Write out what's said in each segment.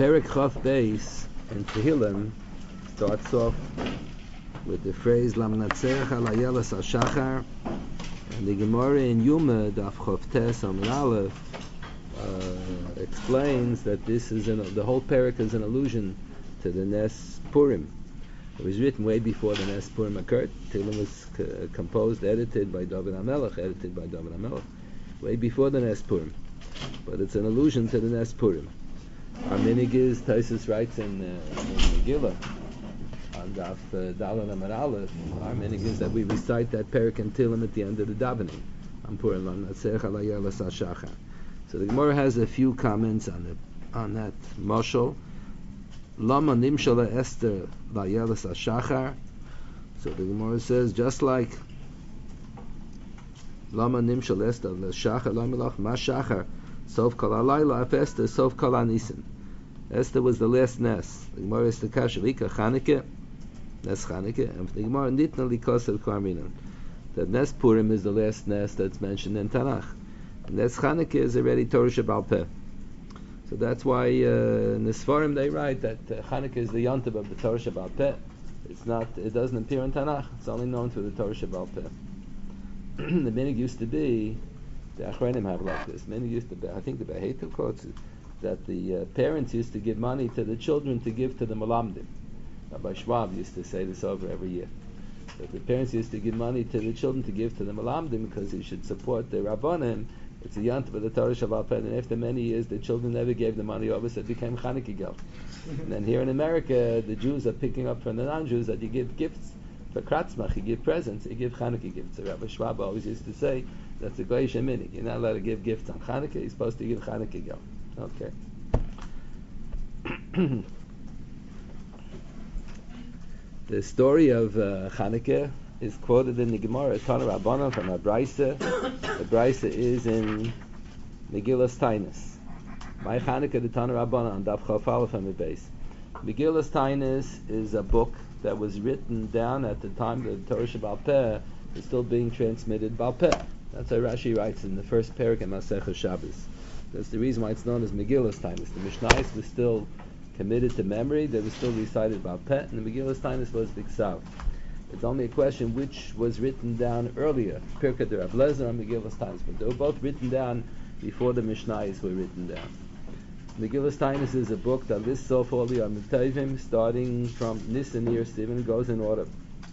Perek Chof Beis in Tehillim starts off with the phrase Lam Natzeach Al Ayelas HaShachar, and the Gemara in Yuma Daf Chof Tes Amud Aleph explains that this is the whole Perek is an allusion to the Nes Purim. It was written way before the Nes Purim occurred. Tehillim was composed, edited by David HaMelech, way before the Nes Purim. But it's an allusion to the Nes Purim. Our minig is, Taisus writes in Megillah, on Daf Daled Amud Aleph, our minig is that we recite that Perek and Tehillim at the end of the davening. On Purim, Lam Natzeach Al Ayelas HaShachar. So the Gemara has a few comments on that mashal. Lama nimshala Esther Layelas HaShachar. So the Gemara says, just like Lama nimshal Esther LaShachar Lamelach Ma Shachar Sof Kol Halayla Af Esther Sof Kol HaNisim. Esther was the last Nes. The Gemara is the Kashavika Chanukah, Nes Chanukah, and the Gemara Nitna Likosel Karminan. That Nes Purim is the last Nes that's mentioned in Tanakh. And Nes Chanukah is already Torah Shebal Peh. So that's why in the Sfarim they write that Chanukah is the Yontiv of the Torah Shebal Peh. It doesn't appear in Tanakh. It's only known through the Torah Shebal Peh. The minig used to be, the Achronim have like this. Minig used to be, I think the Beheita quotes it, that the parents used to give money to the children to give to the Malamdim. Rabbi Schwab used to say this over every year. That the parents used to give money to the children to give to the Malamdim because he should support the Rabbanim. It's a yant of the Torah Shabbat Pen, and after many years the children never gave the money over, so it became Chanukah geld. And then here in America, the Jews are picking up from the non-Jews that you give gifts for Kratzmach, you give presents, you give Chanukah gifts. So Rabbi Schwab always used to say that's a Goyish minig. You're not allowed to give gifts on Chanukah, you're supposed to give Chanukah geld. Okay. The story of Chanukah is quoted in the Gemara Tana Rabbanan from a Braisa. The Braisa is in Megillas Tainus. My Chanukah the Tana Rabbanan on Daf Chof Aleph on the base. Megillas Tainus is a book that was written down at the time that the Torah Shebal Peh is still being transmitted Bal Peh. That's how Rashi writes in the first Perek in Masechah Shabbos. That's the reason why it's known as Megillas Tainus. The Mishnayos was still committed to memory. They were still recited Bal Peh, and the Megillas Tainus was Biksav. It's only a question which was written down earlier, Pirkei de Rav Lezer and Megillas Tainus, but they were both written down before the Mishnayos were written down. Megillas Tainus is a book that lists off all the Yom Tovim, starting from Nisan Iyar Sivan, goes in order.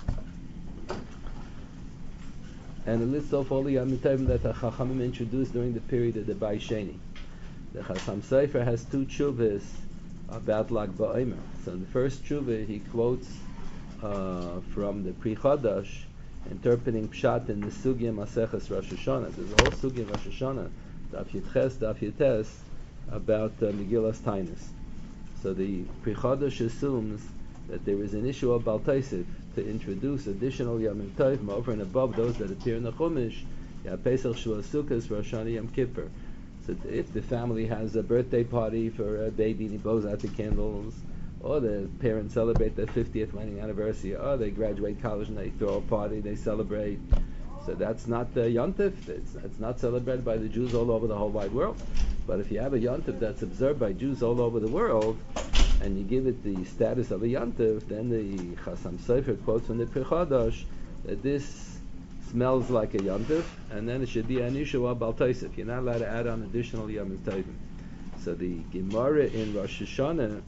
And it lists off all the Yom Tovim that the Chachamim introduced during the period of the Bai Sheni. The Chasam Sofer has two tshuvas about Lag BaOmer. So in the first tshuva he quotes from the Pri Chadash, interpreting Pshat in the Sugya Maseches Rosh Hashanah. There's a whole Sugya Rosh Hashanah, Daf Yutes, about Megillas Tainus. So the Pri Chadash assumes that there is an issue of Bal Taisif to introduce additional Yom Tovim over and above those that appear in the Chumash, Pesach, Shavuos, Sukkot, Rosh Hashanah, Yom Kippur. So if the family has a birthday party for a baby and he blows out the candles, or the parents celebrate their 50th wedding anniversary, or they graduate college and they throw a party, they celebrate. So that's not the Yontif. It's not celebrated by the Jews all over the whole wide world. But if you have a Yontif that's observed by Jews all over the world, and you give it the status of a Yontif, then the Chasam Sofer quotes from the Pri Chadash that this smells like a Yontif, and then it should be an Yeshua Bal Taisif. You're not allowed to add on additional Yom Tovim. So the Gemara in Rosh Hashanah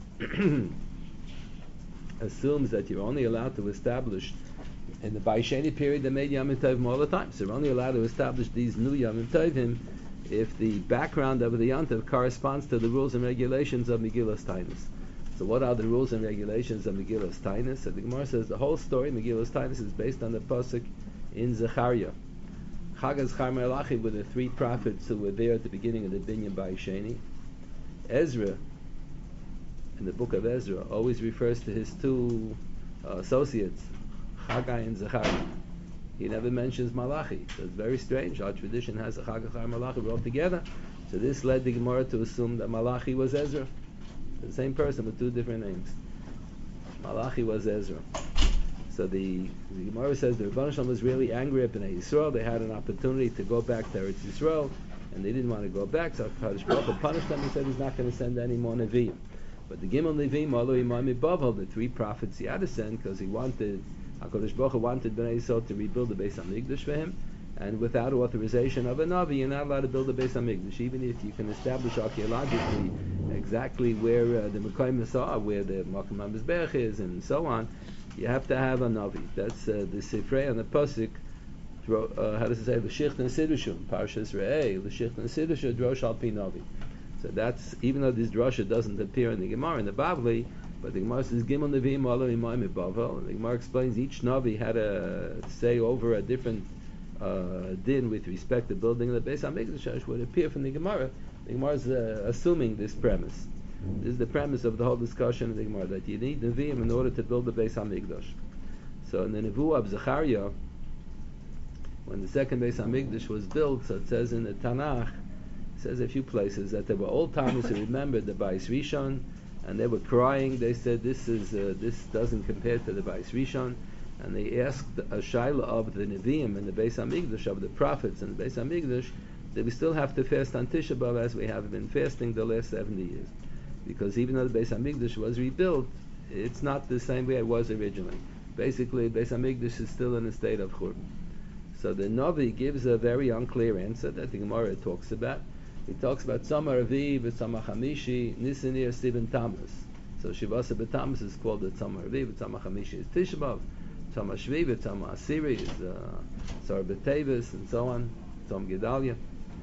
assumes that you're only allowed to establish, in the Bai Sheni period they made Yom Tovim all the time, so you're only allowed to establish these new Yom Tovim if the background of the Yom Tov corresponds to the rules and regulations of Megillas Tainus. So what are the rules and regulations of Megillas Tainus? So the Gemara says the whole story, Megillas Tainus, is based on the pasuk in Zechariah. Chagas Char Malachi were the three prophets who were there at the beginning of the Binyan Bai Sheni. Ezra, in the book of Ezra, always refers to his two associates, Chagai and Zechariah. He never mentions Malachi. So it's very strange. Our tradition has a Chagai and Malachi brought together. So this led the Gemara to assume that Malachi was Ezra. The same person with two different names. Malachi was Ezra. So the Gemara says the Rebbeinu Shalom was really angry at Bnei Yisrael. They had an opportunity to go back to Eretz Yisrael, and they didn't want to go back. So Kadosh Baruch Hu punished them. He said he's not going to send any more Nevi'im. But the Gimel Nevi'im, Alo Imam Bavel, the three prophets he had to send because he wanted, HaKadosh Baruch Hu wanted Bnei Yisrael to rebuild the Beis HaMikdash for him, and without authorization of a Navi, you're not allowed to build the Beis HaMikdash, even if you can establish archaeologically exactly where the Mekayim are, where the Makam HaMizbech is, and so on. You have to have a Navi. That's the Sifrei and the Pasuk. How does it say? L'shicht and Sidushim, Parshas Re'eh, L'shicht and Sidushim, Drosh al Pi Navi. So that's, even though this drasha doesn't appear in the Gemara, in the Bavli, but the Gemara says, Gimel Nevi'im Alo Imayim Bavel, and the Gemara explains each Navi had to say over a different din with respect to building the Beis HaMikdash would appear from the Gemara. The Gemara is assuming this premise. This is the premise of the whole discussion of the Gemara, that you need Nevi'im in order to build the Beis HaMikdash. So in the Nevuah of Zechariah, when the second Beis HaMikdash was built, so it says in the Tanakh, it says a few places that there were old timers who remembered the Bais Rishon, and they were crying. They said this doesn't compare to the Bais Rishon, and they asked a shaila of the Nevi'im and the Beis HaMikdash, of the prophets and the Beis HaMikdash, that we still have to fast on Tisha B'Av as we have been fasting the last 70 years, because even though the Beis HaMikdash was rebuilt, it's not the same way it was originally. Basically, Beis HaMikdash is still in a state of churban. So the Navi gives a very unclear answer that the Gemara talks about. He talks about Tzomar Aviv, Tzomar Chamishi, Nisanir, Sivan Tammuz. So Shivasa B'Tammuz is called the Tzomar Aviv, Tzomar Chamishi is Tisha B'Av, Tzomar Shviv, Tzomar Asiri is Tzor B'Tevis, and so on, Tzom Gedalia.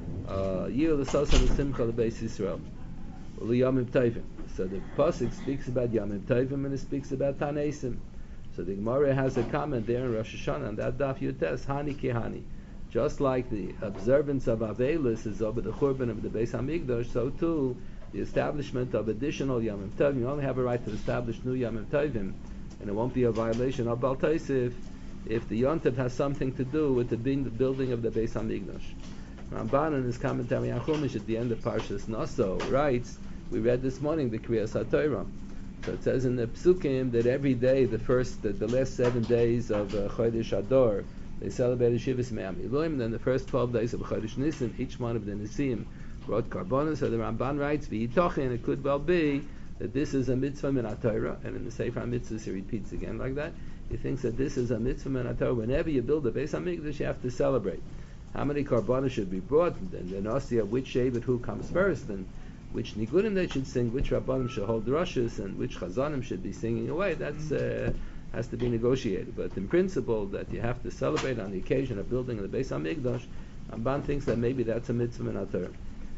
Yir L'Sosan L'Simcha L'Beis Yisrael, L'Yamim Tovim. So the Pasuk speaks about Yamim Tovim and it speaks about Tanesim. So the Gemara has a comment there in Rosh Hashanah, and that Daf Yutes, Hani Kihani. Just like the observance of Avelis is over the Churban of the Beis HaMikdash, so too the establishment of additional Yamim Tovim. You only have a right to establish new Yamim Tovim, and it won't be a violation of Baal Tosef if the Yontiv has something to do with the building of the Beis HaMikdash. Ramban in his commentary on Chumash at the end of Parshas Naso writes, we read this morning the Kriyas HaTorah. So it says in the Psukim that every day, the last 7 days of Chodesh Adar, they celebrated Shivas Me'am Elohim, and then the first 12 days of Chodesh Nisan, each one of the Nisim brought Karbonos. So the Ramban writes, V'yitochin, it could well be that this is a mitzvah min HaTorah, and in the Sefer HaMitzvahs he repeats again like that. He thinks that this is a mitzvah min HaTorah. Whenever you build a Beis HaMikdash, you have to celebrate. How many Karbonos should be brought, and then Ostia, which Shevet, who comes first, and which Nigunim they should sing, which Rabbanim should hold drushes, and which Chazanim should be singing away. That's has to be negotiated. But in principle, that you have to celebrate on the occasion of building the Beis HaMikdash, Ramban thinks that maybe that's a mitzvah min HaTorah.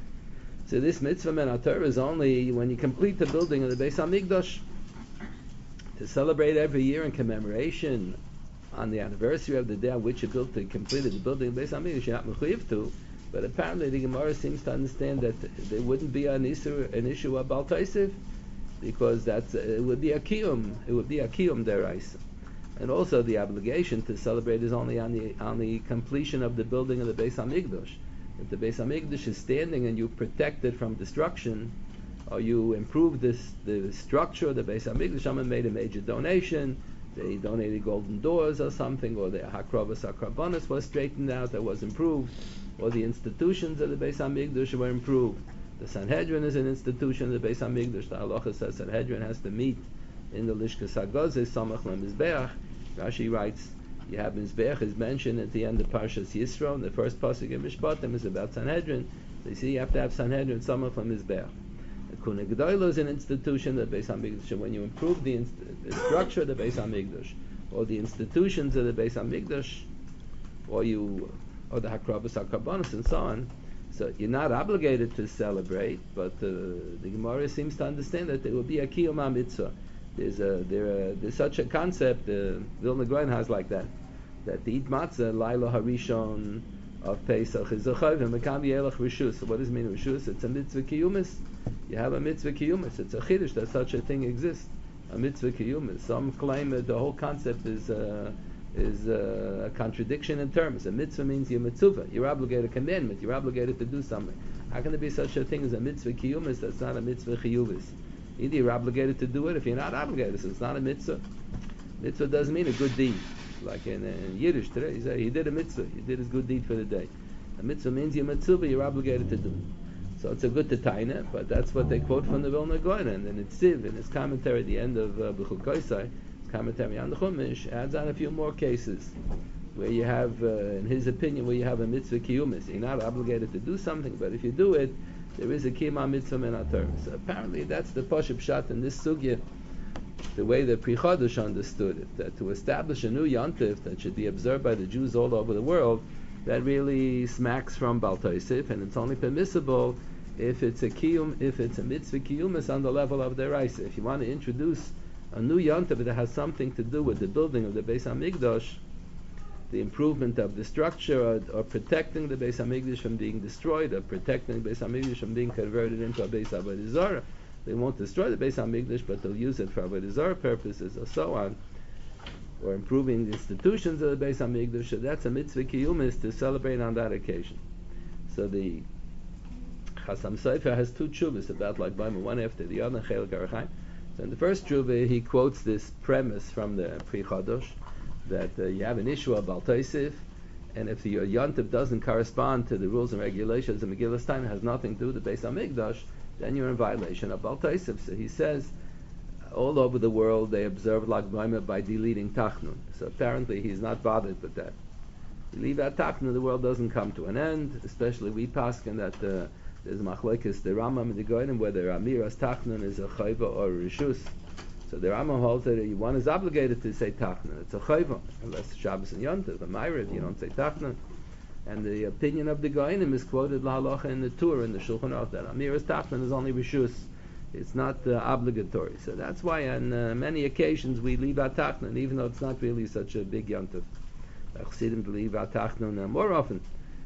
So this mitzvah min HaTorah is only when you complete the building of the Beis HaMikdash. To celebrate every year in commemoration on the anniversary of the day on which you completed the building of the Beis HaMikdash, you're not mechuyev to. But apparently the Gemara seems to understand that there wouldn't be an issue of Baal Tosef, because it would be a kiyum. It would be a kiyum deraisa, and also the obligation to celebrate is only on the completion of the building of the Beis HaMikdash. If the Beis HaMikdash is standing and you protect it from destruction, or you improve the structure of the Beis HaMikdash, someone made a major donation, they donated golden doors or something, or the Hakrovas HaKarbonos was straightened out, that was improved, or the institutions of the Beis HaMikdash were improved. The Sanhedrin is an institution of the Beis HaMikdash. The halacha says Sanhedrin has to meet in the Lishkas HaGozeh, Samach LeMizbeach. Rashi writes, you have Mizbeach is mentioned at the end of Parshas Yisro, and the first pasuk in Mishpatim is about Sanhedrin. They say you have to have Sanhedrin, Samach LeMizbeach. The Kuna Gedolah is an institution of the Beis HaMikdash. When you improve the structure of the Beis HaMikdash, or the institutions of the Beis HaMikdash, or the Hakravas HaKarbonos and so on, so you're not obligated to celebrate, but the Gemara seems to understand that there will be a kiyum mitzvah. There's such a concept. Vilna Gaon has like that to eat matzah Laila Harishon of Pesach is a chayv and mekam yelach rishus. So what does it mean rishus? It's a mitzvah kiyumis. You have a mitzvah kiyumis. It's a chiddush that such a thing exists. A mitzvah kiyumis. Some claim that the whole concept is a contradiction in terms. A mitzvah means you're mitzvah. You're obligated, a commandment. You're obligated to do something. How can there be such a thing as a mitzvah kiyumis that's not a mitzvah chiyuvis? Either you're obligated to do it, if you're not obligated, so it's not a mitzvah. Mitzvah doesn't mean a good deed. Like in Yiddish today, you say he did a mitzvah. He did his good deed for the day. A mitzvah means you're mitzvah, you're obligated to do it. So it's a good tetaina, but that's what they quote from the Vilna Gaon. And then it's Siv, in his commentary at the end of B'chul Koisai, commentary on the Chumash, adds on a few more cases where you have, in his opinion, where you have a mitzvah kiyumis. You're not obligated to do something, but if you do it, there is a kiyuma mitzvah min haTorah. So apparently that's the Pashup Pshat in this sugya, the way the Pri Chodesh understood it, that to establish a new yontif that should be observed by the Jews all over the world, that really smacks from Bal Tosef, and it's only permissible if it's a mitzvah kiyumis on the level of the Raisa. If you want to introduce a new yontif that has something to do with the building of the Beis Hamikdash, the improvement of the structure, or protecting the Beis Hamikdash from being destroyed, or protecting the Beis Hamikdash from being converted into a Beis Avodah Zarah. They won't destroy the Beis Hamikdash, but they'll use it for Avodah Zarah purposes, or so on, or improving the institutions of the Beis Hamikdash. So that's a mitzvah kiyumis to celebrate on that occasion. So the Chasam Sofer has two tshuvas about like Baima, one after the other, Chelik Arachaim. So in the first tshuva, he quotes this premise from the Pri Chodosh, that you have an issue of Bal Tosef, and if your yontif doesn't correspond to the rules and regulations of Megillas Taina, has nothing to do with the Beis Hamikdash, then you're in violation of Bal Tosef. So he says, all over the world they observe Lag B'Omer by deleting Tachnun. So apparently he's not bothered with that. You leave out Tachnun, the world doesn't come to an end, especially we paskin that there's machlokes the Rambam and the Goyim whether Amiras Tachnun is a chayva or a rishus. So the Rambam holds that one is obligated to say Tachnun. It's a chayva, unless Shabbos and Yontif, a Ma'ariv, you don't say Tachnun. And the opinion of the Goyim is quoted lahalacha in the Tur, in the Shulchan Aruch, that Amiras Tachnun is only rishus. It's not obligatory. So that's why on many occasions we leave out Tachnun, even though it's not really such a big Yontif. Chassidim leave out Tachnun more often.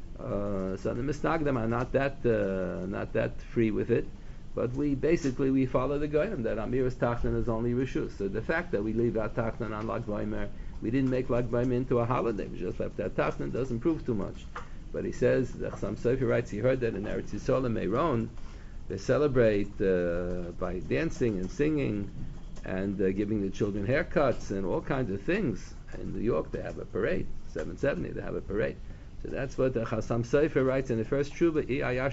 So the Misnagdim are not that free with it, but we follow the Goyim that Amiras Tachnun is only Rishus. So the fact that we leave out Tachnun on Lag B'Omer, we didn't make Lag B'Omer into a holiday, we just left that Tachnun, doesn't prove too much. But he says, the Chassam Sofer writes, he heard that in Eretz Yisrael and Meron, they celebrate by dancing and singing and giving the children haircuts and all kinds of things. In New York they have a parade, 770 they have a parade. So that's what the Chassam Sofer writes in the first Tshuva,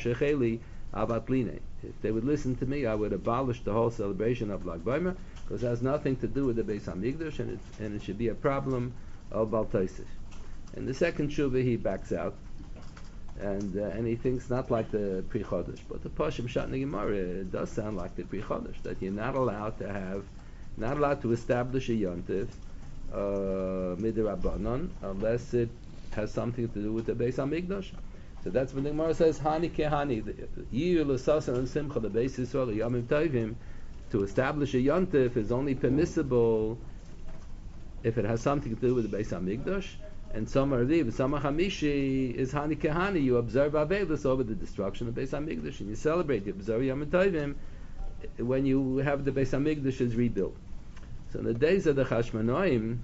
if they would listen to me, I would abolish the whole celebration of Lag B'Omer, because it has nothing to do with the Beis Hamikdash, and it should be a problem of Bal Tosef. In the second Tshuva he backs out, and he thinks not like the Pri Chodesh, but the Pashup Pshat in the Gemara, it does sound like the Pri Chodesh, that you're not allowed to establish a yontif midrabanan unless it has something to do with the Beis Hamikdash. So that's when the Gemara says Hani kehani, Yir l'sasan and simcha, the Beis Yisrael Yamim Tovim, to establish a yontif is only permissible if it has something to do with the Beis Hamikdash. And Samar Riv, Samar Hamishi is Hani Kehani. You observe Avelis over the destruction of Beis Hamikdash, and you celebrate. You observe Yom Tovim when you have the Beis Hamikdash is rebuilt. So in the days of the Chashmonaim,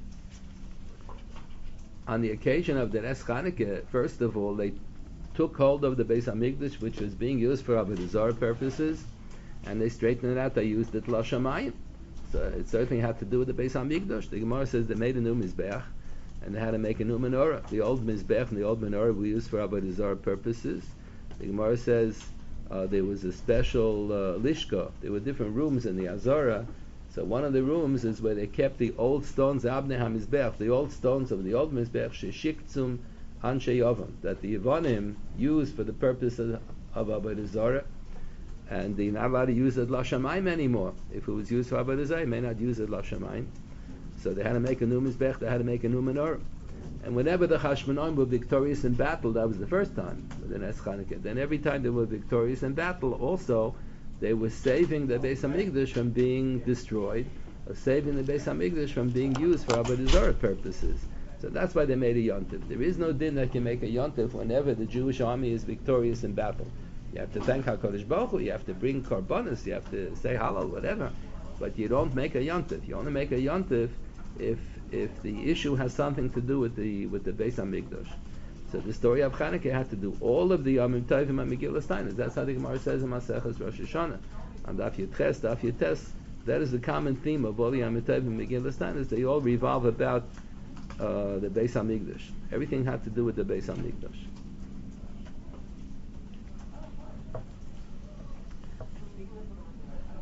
on the occasion of the Nes Chanukah, first of all, they took hold of the Beis Hamikdash, which was being used for Avodah Zarah purposes, and they straightened it out. They used it l'shamayim. So it certainly had to do with the Beis Hamikdash. The Gemara says they made a new mizbeach, and they had to make a new menorah. The old mizbech and the old menorah were used for Avodah Zarah purposes. The Gemara says there was a special lishka. There were different rooms in the Azara. So one of the rooms is where they kept the old stones, Abnei HaMizbech, the old stones of the old Mizbech, Sheshiktzum Anshe Yovam, that the Yevonim used for the purpose of Avodah Zarah, and they're not allowed to use it l'shamayim anymore. If it was used for Avodah Zarah, they may not use it l'shamayim. So they had to make a new Mizbech, they had to make a new menorah. And whenever the Chashmonaim were victorious in battle, that was the first time with the Nes Chanukah. Then every time they were victorious in battle, also, they were saving the Beis Hamikdash from being destroyed, or saving the Beis Hamikdash from being used for Avodah Zarah purposes. So that's why they made a yontif. There is no din that can make a yontif whenever the Jewish army is victorious in battle. You have to thank HaKadosh Baruch Hu, you have to bring korbanos, you have to say halal, whatever. But you don't make a yontif. You only make a yontif if the issue has something to do with the Beis Hamikdash. So the story of Chanukah had to do all of the Yamim Tovim and Megillas Tainas. That's how the Gemara says in Maseches Rosh Hashanah. And Daf Yutes, Daf Yutes, that is the common theme of all the Yamim Tovim and Megillas Tainas. They all revolve about the Beis Hamikdash. Everything had to do with the Beis Hamikdash.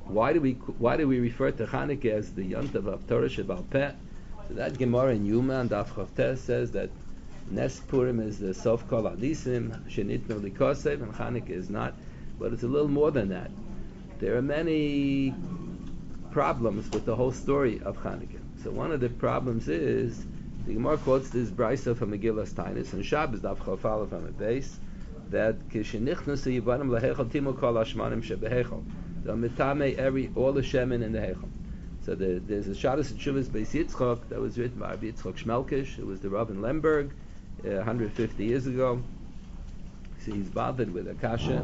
why do we refer to Chanukah as the Yontav of Torah Shebal Peh? So that Gemara in Yuma and Daf Chavtes says that Nes Purim is the Sof Kol Hadisim, Shenitnu Likosev, and Chanukah is not. But it's a little more than that. There are many problems with the whole story of Chanukah. So one of the problems is the Gemara quotes this brisa from Megillas Tainus and Shabbos Daf Chafal from a base that Kishenichnasu Yivanim LaHechel Timu Kol Hashmanim Shebehechel. The mitame all the shemen in the hechel. So there's a Shabbos Teshuvos Beis Yitzchok that was written by Rabbi Yitzchok Shmelkish, who was the Rav in Lemberg 150 years ago. So he's bothered with Akasha.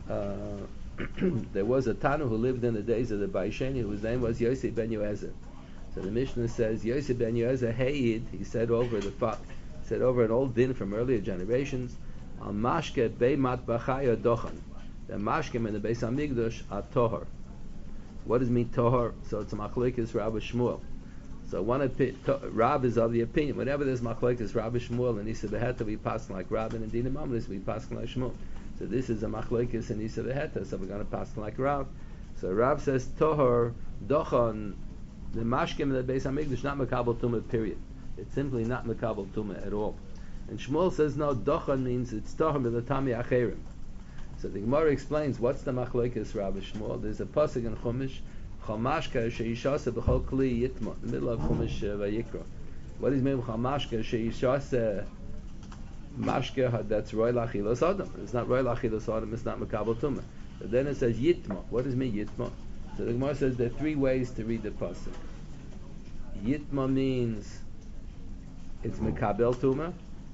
There was a Tanu who lived in the days of the Baisheni, whose name was Yosef ben Yoezer. So the Mishnah says Yosef ben Yoezer Hayid. He said over an old din from earlier generations, Al Mashke Beimat Bachaya Dochan. The Mashkem in the Beis Hamikdash are Tohar. What does mean Tohar? So it's a Machlokes Rabbi Shmuel. So Rab is of the opinion, whenever there's Machlokes Rabbi Shmuel and Isa Beheta, we pass like Rab, and in Dinah Mamlis we pass like Shmuel. So this is a Machlokes and Isa Beheta, so we're going to pass like Rab. So Rab says Tohar, Dochan, the Mashkem in the Beis Hamikdash, not Makabel Tumah, period. It's simply not Makabel Tumah at all. And Shmuel says no, Dochan means it's Tohar Milatami Acherim. So the Gemara explains what's the machlokes Rabbi Shmuel. There's a pasuk in Chumash, Chamashka sheishasa b'chol kli yitma, in the middle of Chumash Vayikra. What is mean Chamashka sheishasa mashka that's roy lachilos adam? It's not roy lachilos adam. It's not makabel tumah. But then it says yitma. What does mean yitma? So the Gemara says there are three ways to read the pasuk. Yitma means it's makabel tumah.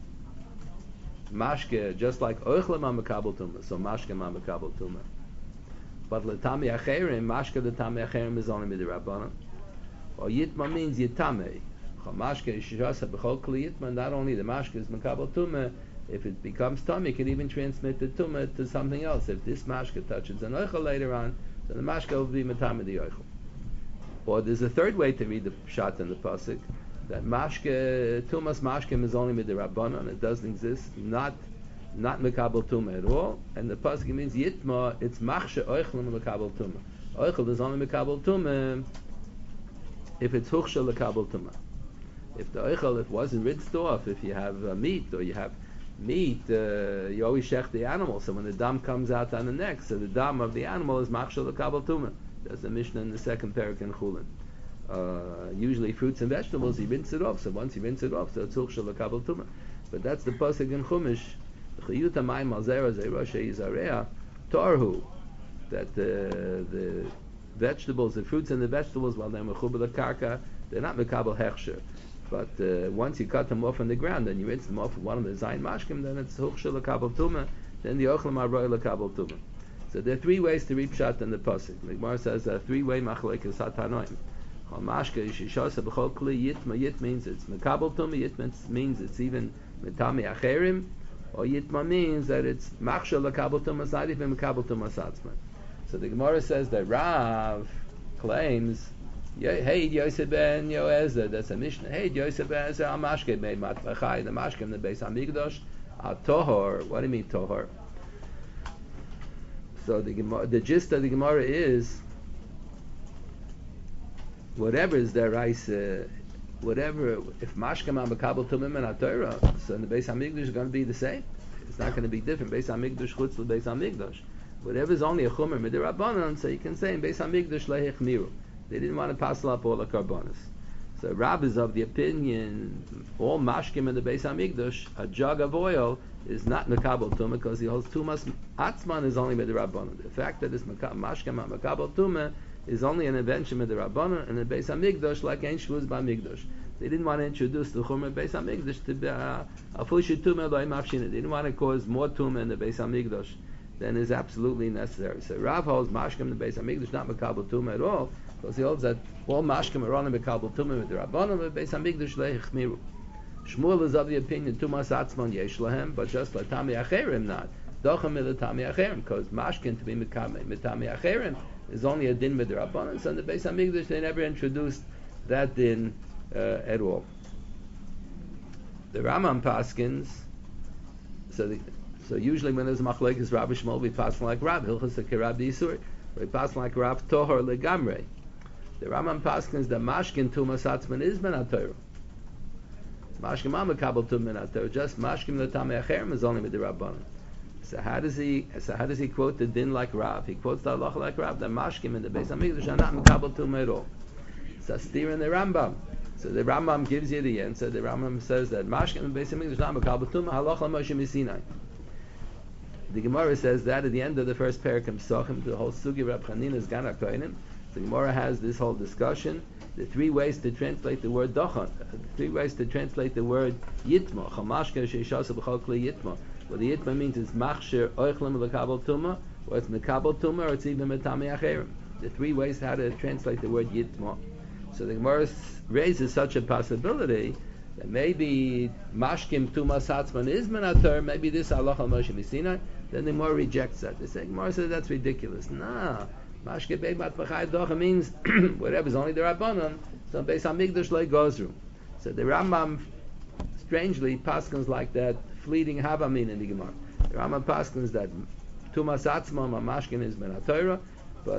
Mashke, just like Oichle ma mekabel tumah, so Mashke ma mekabel tumah. But L'tami Acherim, Mashke L'tami Acherim is only midirabbanan. Or Yitma means Yitamei. Mashke Shishasa B'chol Kli Yitma, not only the Mashke is mekabel tumah, if it becomes tummy, it can even transmit the tumah to something else. If this Mashke touches an Oichel later on, then the Mashke will be Matame the Oichel. Or there's a third way to read the Pshat in the pasuk, that mashke tumas mashkem is only midirabbanan, it doesn't exist, not mekabel tumah at all. And the pasuk means yitma, it's machshe oichlem mekabel tumah. Oichel is only mekabel tumah if it's huchshe lekabel tumah. If the oichel, if it wasn't rinsed off, if you have meat or you have meat, you always shech the animal. So when the dam comes out on the neck, so the dam of the animal is machshe lekabel tumah. That's the Mishnah in the second parak in Chulin. Usually fruits and vegetables, you rinse it off. So once you rinse it off, so it's huchshe lekabel tumah. But that's the pasuk in Chumash. Chiyuta ma'im al zera zeira sheizarea tarhu. That the vegetables, the fruits and the vegetables, while they're mechuber karka, they're not mekabel hechsher. But once you cut them off on the ground and you rinse them off with one of the zayin mashkim, then it's huchshe lekabel tumah. Then the ochlem aroi lekabel tumah. So there are three ways to read pshat in the pasuk. The Gemara says a three-way machlokes hatanoim. Mashka shishasa b'chol kli yitma. Yit means it's mekabel tumah. Yit means it's even metami acherim. Or yitma means that it's machshel lekabel tumah. It's not even mekabel tumah satzman. So the Gemara says that Rav claims, hey Yosef ben Yoezer, that's a Mishnah. Hey Yosef ben Yoezer, al mashke made matbachai. The mashke in the Beis Hamikdash are tohor. What do you mean tohor? So the gist of the Gemara is, whatever is their rice, whatever, if mashkama mekabel tumim and Torah, so in the Beis Hamikdash is going to be the same. It's not going to be different. Beis Hamikdash chutz Beis Hamikdash. Whatever is only a chumer midirabbanan, so you can say in Beis Hamikdash lehechmiru. They didn't want to pass up all the karbonis. So Rab is of the opinion all mashkim in the Beis Hamikdash, a jug of oil is not mekabel tumah because he holds tumas atzman is only midirabbanan. The fact that it's mashkim mekabel tumah is only an invention of the Rabbanan and the Beis Hamikdash, like Ein Shvuz B'Hamikdash. They didn't want to introduce the Chumah Beis Hamikdash to be a fushi tumah by mafshina. They didn't want to cause more tumah in the Beis Hamikdash than is absolutely necessary. So Rav holds mashkim in the Beis Hamikdash not mekabel tumah at all, because he holds that all mashkim are only mekabel tumah with the Rabbanan, but Beis Hamikdash leichmiru. Shmuel is of the opinion tumas atzman yesh lahem, but just like tami acherim not. Dochem milatami acherim, because mashkin to be mitami acherim is only a din with the Rabbanan. So in the Beis Hamikdash they never introduced that din at all. The Rambam paskins, so usually when there's a machlokes Rabbi Shmuel, we pass like Rabbi Hilchos Kerab Yisur. We pass like Rav Tohor legamre. The Rambam paskins the mashkin tumas atzman is ben haTorah. Mashkim amakabel tumas ben haTorah. Just mashkim the tamei acherim is only with the Rabbanan. So how does he quote the din like Rav? He quotes the halacha like Rav. The mashkim in the Beis Hamikdash are not makabel tumas at all. It's a steer in the Rambam. So the Rambam gives you the answer. The Rambam says that mashkim in the Beis Hamikdash not makabel tumas halacha Moshe Misinai. The Gemara says that at the end of the first parakim Sochem, the whole sugi Rab Chanina's Gan HaKohanim. The Gemara has this whole discussion. The three ways to translate the word Dochan. Three ways to translate the word Yitma. Chamashke sheishasa b'chol kli Yitma. What the Yitma means is Machshir Oichlem L'Kabel Tuma, or it's Mekabel Tuma, or it's even Metami Acherim. The three ways how to translate the word Yitma. So the Gemara raises such a possibility that maybe Mashkim Tuma Satzman is Menator, maybe this Allah al Moshe Misina. Then the Gemara rejects that. The Gemara says that's ridiculous. Nah, Mashke Beimat B'chai Docha means whatever's only the Rabbanon. So Beis Hamikdash Lei Gozru. So the Rambam strangely paskins like that fleeting Havamin in the Gemara. The Rambam paskins that Tumas Atzma Mashkin is Ben HaTorah, but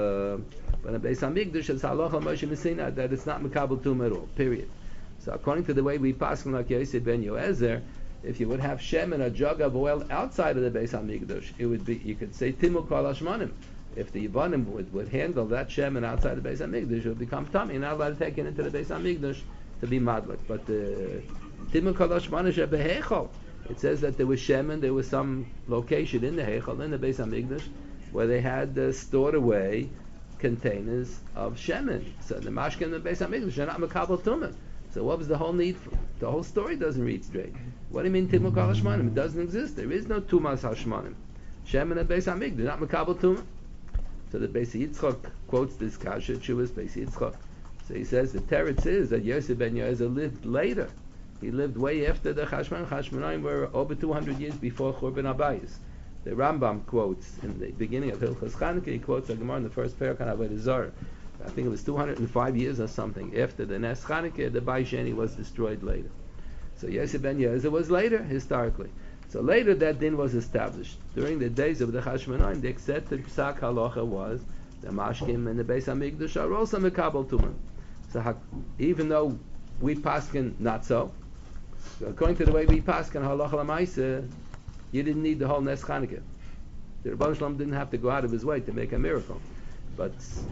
in Beis Hamikdash it's Halacha Moshe Misina that it's not Mekabel Tumah at all. Period. So according to the way we paskin like Yosef ben Yoezer, if you would have Shem in a jug of oil outside of the Beis Hamikdash, it would be, you could say Timul Kol Hashmanim. If the Yivanim would handle that Shemen outside the Beis Hamikdash, it would become tummy. You're not allowed to take it into the Beis Hamikdash to be madlik. But the Timul Kol Hashmanim Shebehechol, it says that there was Shemen, there was some location in the Hechol, in the Beis Hamikdash, where they had stored away containers of Shemen. So the Mashkin and the Beis Hamikdash are not Makabel Tumah. So what was the whole need for? The whole story doesn't read straight. What do you mean Timul Kol Hashmanim? It doesn't exist. There is no Tumas Hashmanim. Shemen and Beis Hamikdash, they're not Makabel Tumah. So the Beis Yitzchak quotes this Kasha, Chuvas Beis Yitzchak. So he says the teretz is that Yosef ben Yoezer lived later. He lived way after the Chashman. Chashmonaim were over 200 years before Churban Abayis. The Rambam quotes in the beginning of Hilchos Chanukah, he quotes a Gemara in the first parak on Avodah Zarah. I think it was 205 years or something after the Nes Chanukah, the Bayis Sheni was destroyed later. So Yosef ben Yoezer was later, historically. So later that din was established. During the days of the Chashmonaim, the accepted Psak Halacha was the Mashkim and the Beis Hamikdash are also Mekabel Tumah. So even though we paskin not so, according to the way we paskin Halacha L'Maaseh, you didn't need the whole Nes Chanukah. The Rebbeinu Shalom didn't have to go out of his way to make a miracle. But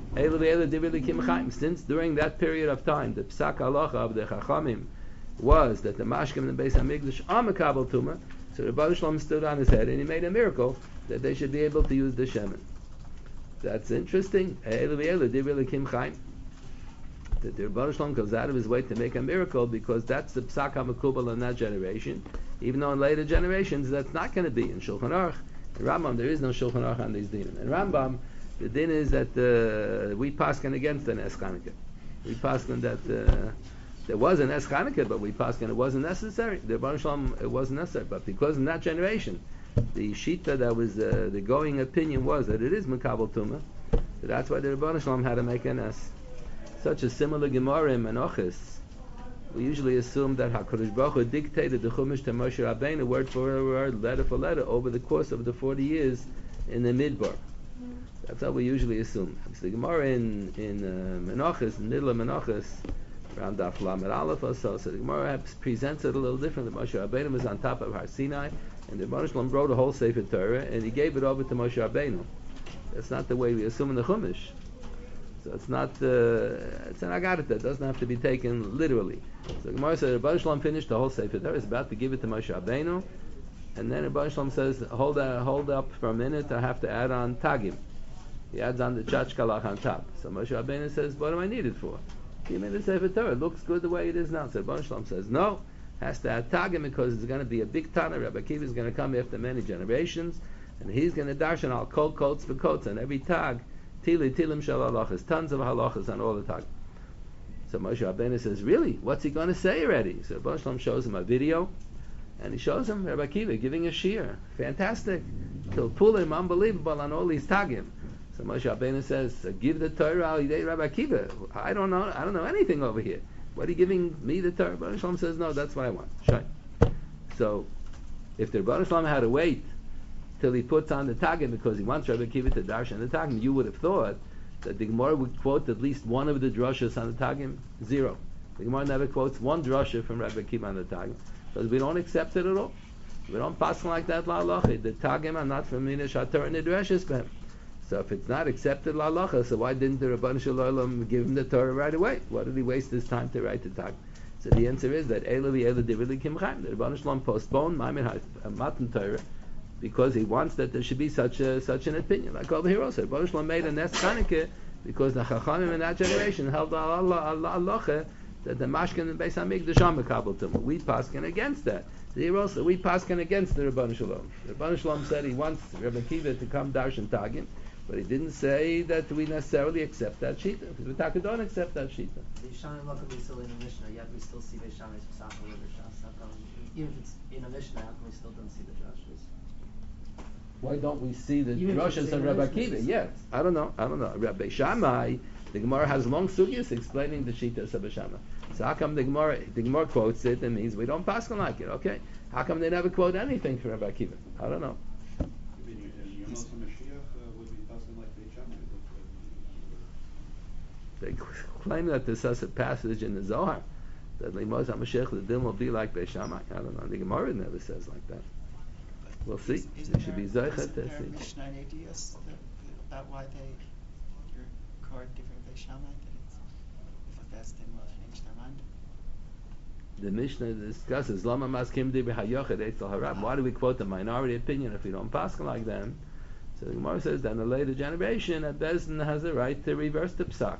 since during that period of time, the Psak Halacha of the Chachamim was that the Mashkim and the Beis Hamikdash are Mekabel Tumah, so the Rebbeinu Shalom stood on his head and he made a miracle that they should be able to use the Shemen. That's interesting. That the Rebbeinu Shalom goes out of his way to make a miracle because that's the Psak HaMekubal in that generation. Even though in later generations that's not going to be. In Shulchan Aruch, in Rambam, there is no Shulchan Aruch on these dinim. In Rambam, the din is that we paskin against the Nes Chanukah. We paskin that there was an Nes Chanukah, but we paskin it wasn't necessary. The Rebbeinu Shalom, it wasn't necessary. But because in that generation, the Shita that was the going opinion was that it is Mekabel Tumah, so that's why the Rebbeinu Shalom had to make a Nes. Such a similar Gemara in Menachos. We usually assume that HaKadosh Baruch Hu dictated the Chumash to Moshe Rabbeinu word for word, letter for letter, over the course of the 40 years in the Midbar. That's how we usually assume. So the Gemara in Menachos, in the middle of Menachos, around Daf Lamed Aleph or so, the Gemara presents it a little different. Moshe Rabbeinu was on top of Har Sinai, and the Rebbeinu Shalom wrote a whole Sefer Torah, and he gave it over to Moshe Rabbeinu. That's not the way we assume in the Chumash. So it's not, it's an agarta. It doesn't have to be taken literally. So the Gemara said, Rebbeinu Shalom finished the whole Sefer Torah. He's about to give it to Moshe Rabbeinu, and then Rebbeinu Shalom says, hold up for a minute. I have to add on Tagim. He adds on the Chachkalach on top. So Moshe Rabbeinu says, what do I need it for? He made the Sefer Torah. It looks good the way it is now. So Rebbeinu Shalom says, no, has to add Tagim because it's going to be a big Tana. Rabbi Akiva is going to come after many generations, and he's going to darshan al kol coats for coats on every tag. Tilim shel halachas, tons of halachas on all the tag. So Moshe Rabbeinu says, really? What's he going to say already? So Rebbeinu Shalom shows him a video, and he shows him Rabbi Akiva giving a shir. Fantastic. Till Pulim, unbelievable on all these tagim. So Moshe Rabbeinu says, give the Torah al yidei Rabbi Akiva. I don't know anything over here. What are you giving me the Torah? Rebbeinu Shalom says, no, that's what I want. Shine. So if the Rebbeinu Shalom had to wait till he puts on the Tagim because he wants Rabbi Akiva to darshan the Tagim. You would have thought that the Gemara would quote at least one of the drashas on the Tagim. Zero. The Gemara never quotes one drasha from Rabbi Akiva on the Tagim because we don't accept it at all. We don't pass like that la halacha. The Tagim are not from Mina Shatar and the drashas behem. So if it's not accepted la halacha, so why didn't the Rabban Shalom give him the Torah right away? Why did he waste his time to write the Tagim? So the answer is that Ela v'Ela Divili Kimchaim. The Rabban Shalom postponed Matan Torah because he wants that there should be such an opinion. Like over here also, Rabban Shalom made a Nes Chanukah because the Chachamim in that generation held halacha that the Mashkin and Beis Hamikdash are Mekabel Tumah. We paskin against that. Here also, we paskin against the Rabban Shalom. The Rabban Shalom said he wants Rabbi Akiva to come darshan Tagim, but he didn't say that we necessarily accept that shita. Because we don't accept that shita. Beishamai look we still in the Mishnah, yet we still see Beishamai's Pesachah with Rishas. How come, even if it's in a Mishnah, how come we still don't see the drashas? Why don't we see the drashas of Rabbi Akiva? Yes, I don't know. Rabbi Shammai, the Gemara has long sugyas explaining the shitas of Beishamai. So how come the Gemara quotes it and means we don't pass on like it? Okay, how come they never quote anything from Rabbi Akiva? I don't know. They claim that there's such a passage in the Zohar that Limos HaMashiach the din will be like Beis Shammai. I don't know. The Gemara never says like that. We'll see. They should be Zohar to see. Mishnah and ideas about why they record different Beis Shammai, that it's if a best din will change their mind. The Mishnah discusses Lama Maskim Di B'Hayochad Eitzel Harab. Why do we quote the minority opinion if we don't pass like them? So the Gemara says that in the later generation, a Bezdin has the right to reverse the psak.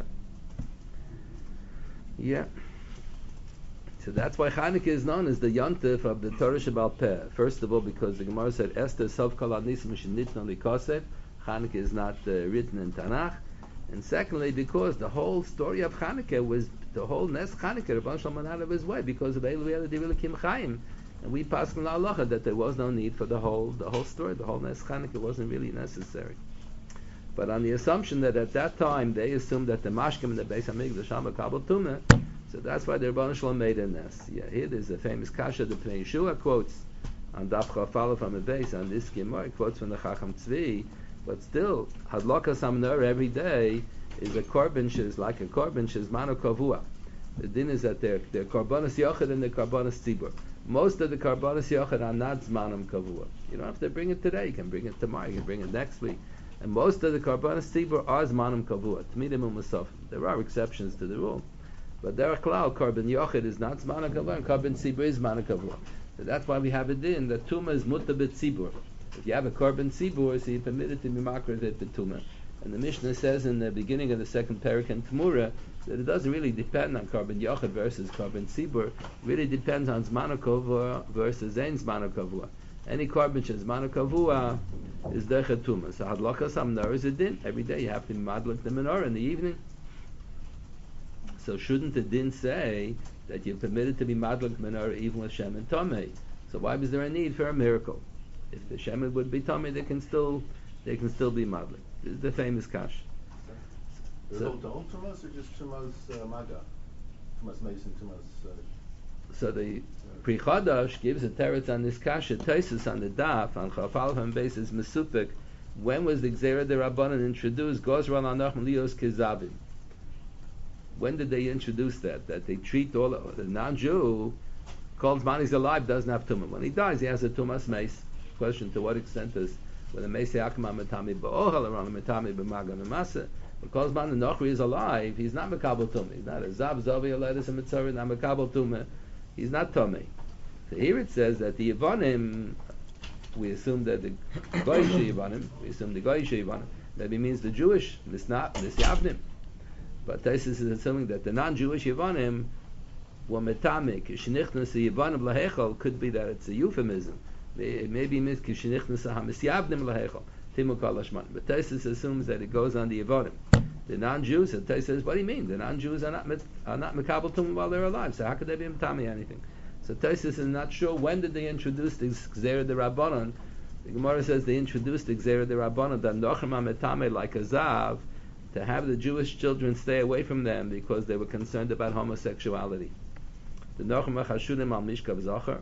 Yeah. So that's why Chanukah is known as the Yontif of the Torah Shebal Peh. First of all, because the Gemara said Esther Sov Kol Anisim Shenitna Likosef. Chanukah is not written in Tanakh. And secondly, because the whole story of Chanukah was the whole Nes Chanukah, Rabban Shalom out of his way because of Eilu V'Eilu Divili Kimchaim. And we passed in halacha that there was no need for the whole story. The whole Nes Chanukah wasn't really necessary. But on the assumption that at that time they assumed that the Mashkim and the Beis Hamikdash are Mekabel Tumah, so that's why the Rebbeinu Shalom made a Nes. Yeah, here there's a famous kasha the Pnei Yeshua quotes on Daf Chafalef from the base on this Gemara quotes from the Chacham Tzvi, but still Hadlakas Hamnor every day is a korban is like a korban is mano kavua. The din is that they're korbanos yochid and they're korbanos tzibur. Most of the korbanos yochid are not zmanim kavua. You don't have to bring it today. You can bring it tomorrow. You can bring it next week. And most of the korbanos tzibur are zmanim kavua. Tmidim u'masofim. There are exceptions to the rule, but derech klal korban yochid is not zmanim kavua and korban tzibur is zmanim kavua. So that's why we have a din that tumah is muta b'tzibur. If you have a korban tzibur, so you're permitted to be makrid at the tumah. And the Mishnah says in the beginning of the second parak in Tamura that it doesn't really depend on korban yochid versus korban tzibur. It really depends on zmanu kavua versus ein zmanu kavua. Any korban shel zmanu kavua is derech tumah. So hadlakas hamnor is a din. Every day you have to madlik the menorah in the evening. So shouldn't the din say that you're permitted to be madlik menorah even with shem and tomei? So why was there a need for a miracle? If the shem would be tomei, they can still be madlik. This is the famous kash. So the whole tumas or just tumas maga? Tumas mason, tumas... So the Pri Chadash gives a teretz on this kasha, Taisus on the daf, on Chafal Ham basis, Mesupik. When was the Gzera de Rabbanan introduced? Gozral Anach Lios Kezavim. When did they introduce that? That they treat all the non-Jew, called man he's alive, doesn't have tumah. When he dies, he has a tumas mace. Question, to what extent is when the Meisei Akma Metami Ba'ohal around Metami B'Maga Memasa, because man the Nochri is alive, he's not Mekabel Tumah. He's not a Zav, Zovi, Aledis, and Mitzvah, not Mekabel Tumah. He's not Tomei. So here it says that the Yevonim, we assume that the Goyish Yevonim, maybe means the Jewish, Nisyavnim. But Taisus is assuming that the non-Jewish Yevonim were Metamik, Shenichnas Yevonim Lahechol, could be that it's a euphemism. Maybe means Kishnichnas HaMisyavnim Lahechol. But Taisus assumes that it goes on the Yevonim. The non-Jews, and Taisus says, what do you mean? The non-Jews are not Mekabel Tumah while they're alive, so how could they be Metami anything? So Taisus is not sure when did they introduce the Gzera de Rabbanon. The Gemara says they introduced the Gzera de Rabbanon, that Nochem HaMetame, like a Zav, to have the Jewish children stay away from them because they were concerned about homosexuality. The Nochem HaChashudim Al Mishkav Zocher,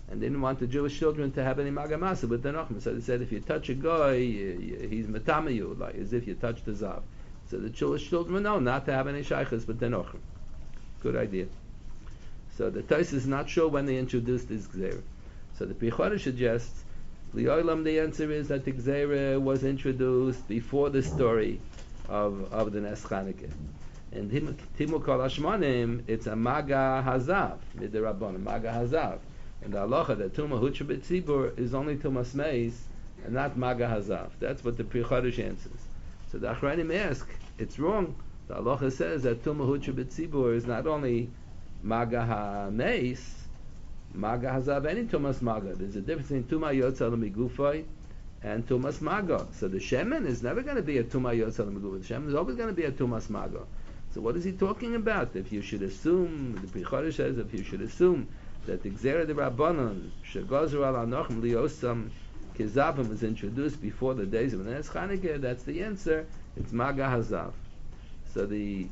and they didn't want the Jewish children to have any magamasa with the Nochma. So they said, if you touch a guy, he's metama you, like as if you touched the zav. So the Jewish children were known not to have any shaykhs with the Nochma. Good idea. So the Tais is not sure when they introduced this Gzeira. So the Pri Chodesh suggests, Li'olam, the answer is that the Gzeira was introduced before the story of the Nes Chanukah. And Timu Kol Hashmonim, it's a Maga Hazav, Midirabon, Maga Hazav. And the halacha that Tuma Hutra B'Tzibur is only Tumas Meis and not Maga Hazav. That's what the Pri Chodesh answers. So the Achronim ask, it's wrong. The halacha says that Tuma Hutra B'Tzibur is not only Maga HaMeis, Maga Hazav, any Tumas Maga. There's a difference between Tuma Yotzal Migufay and Tumas Maga. So the Shemen is never going to be a Tuma Yotzal Migufay. The Shemen is always going to be a Tumas Maga. So what is he talking about? If you should assume, the Pri Chodesh says, if you should assume that the Gzeira de Rabbanon, Shegozru al Anochem Liosam Kizavim was introduced before the days of Nes Chanukah, that's the answer. It's Maga Hazav. So the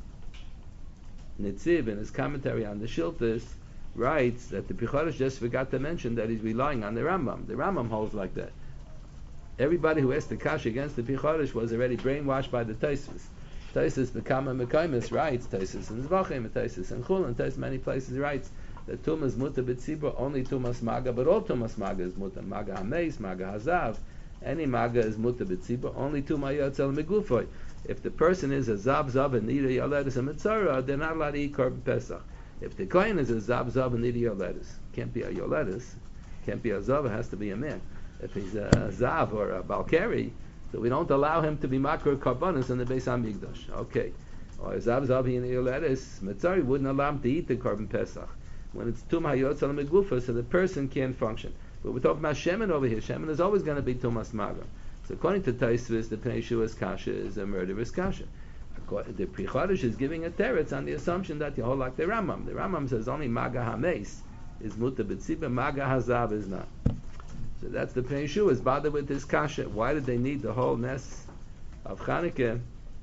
Netziv, in his commentary on the Shiltas, writes that the Pri Chodesh just forgot to mention that he's relying on the Rambam. The Rambam holds like that. Everybody who asked the Kash against the Pri Chodesh was already brainwashed by the Tosfos. Tosfos Bekama Mekaimis writes, Tosfos in Zvachim, Tosfos in Chul, and Tosfos many places writes that Tumas Muta B'Tzibur, only Tumas Maga, but all Tumas Maga is Muta. Maga HaMeis, Maga Hazav, any Maga is Muta B'Tzibur, only Tuma Yotzel Megufoy. If the person is a Zav and Nida Yoledis and Mitzorah, they're not allowed to eat Korban Pesach. If the Kohen is a Zav and Nida Yoledis, can't be a Yoledis, can't be a Zav, it has to be a man. If he's a Zav or a Balkari, so we don't allow him to be Makar Karbanis in the Beis HaMikdash. Okay. Or a Zav and Nida Yoledis, Mitzorah wouldn't allow him to eat the Korban Pesach. When it's Tumah Yotzal Megufa, so the person can't function. But we're talking about Shemen over here. Shemen is always going to be Tumas Maga. So according to Tosfos, the Pnei Shuas Kasha is a murderous Kasha. The Pri Chodesh is giving a teretz on the assumption that you hold like the Rambam. The Rambam says only Maga HaMeis is Muta B'Tzibur, Maga Hazav is not. So that's the Pnei Shuas bothered with this Kasha. Why did they need the whole Nes of Chanukah?